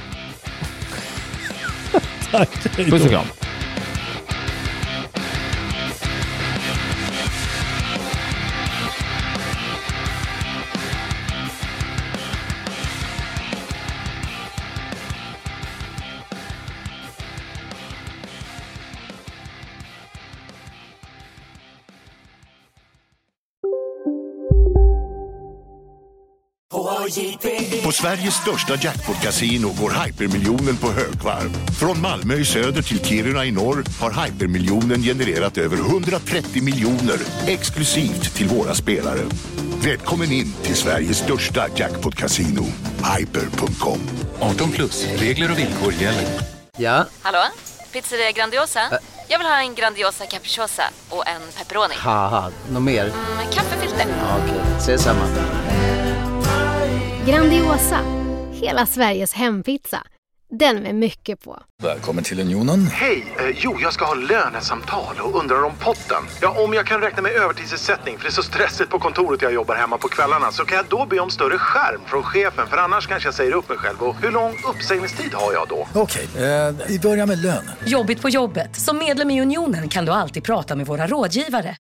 Tack. Puss och kram. På Sveriges största jackpot-casino går hypermiljonen på högvarv. Från Malmö i söder till Kiruna i norr har hypermiljonen genererat över 130 miljoner exklusivt till våra spelare. Välkommen in till Sveriges största jackpot-casino, hyper.com. 18+, regler och villkor gäller. Ja? Hallå? Pizzeria Grandiosa? Jag vill ha en Grandiosa capriciosa och en pepperoni. Haha, något mer? Kaffefilter. Ja, okej, ses samma. Grandiosa, hela Sveriges hempizza. Den med mycket på. Välkommen till Unionen. Hej, jag ska ha lönesamtal och undrar om potten. Ja, om jag kan räkna med övertidsersättning för det är så stressigt på kontoret jag jobbar hemma på kvällarna, så kan jag då be om större skärm från chefen, för annars kanske jag säger upp mig själv. Och hur lång uppsägningstid har jag då? Okej, vi börjar med lön. Jobbigt på jobbet. Som medlem i Unionen kan du alltid prata med våra rådgivare.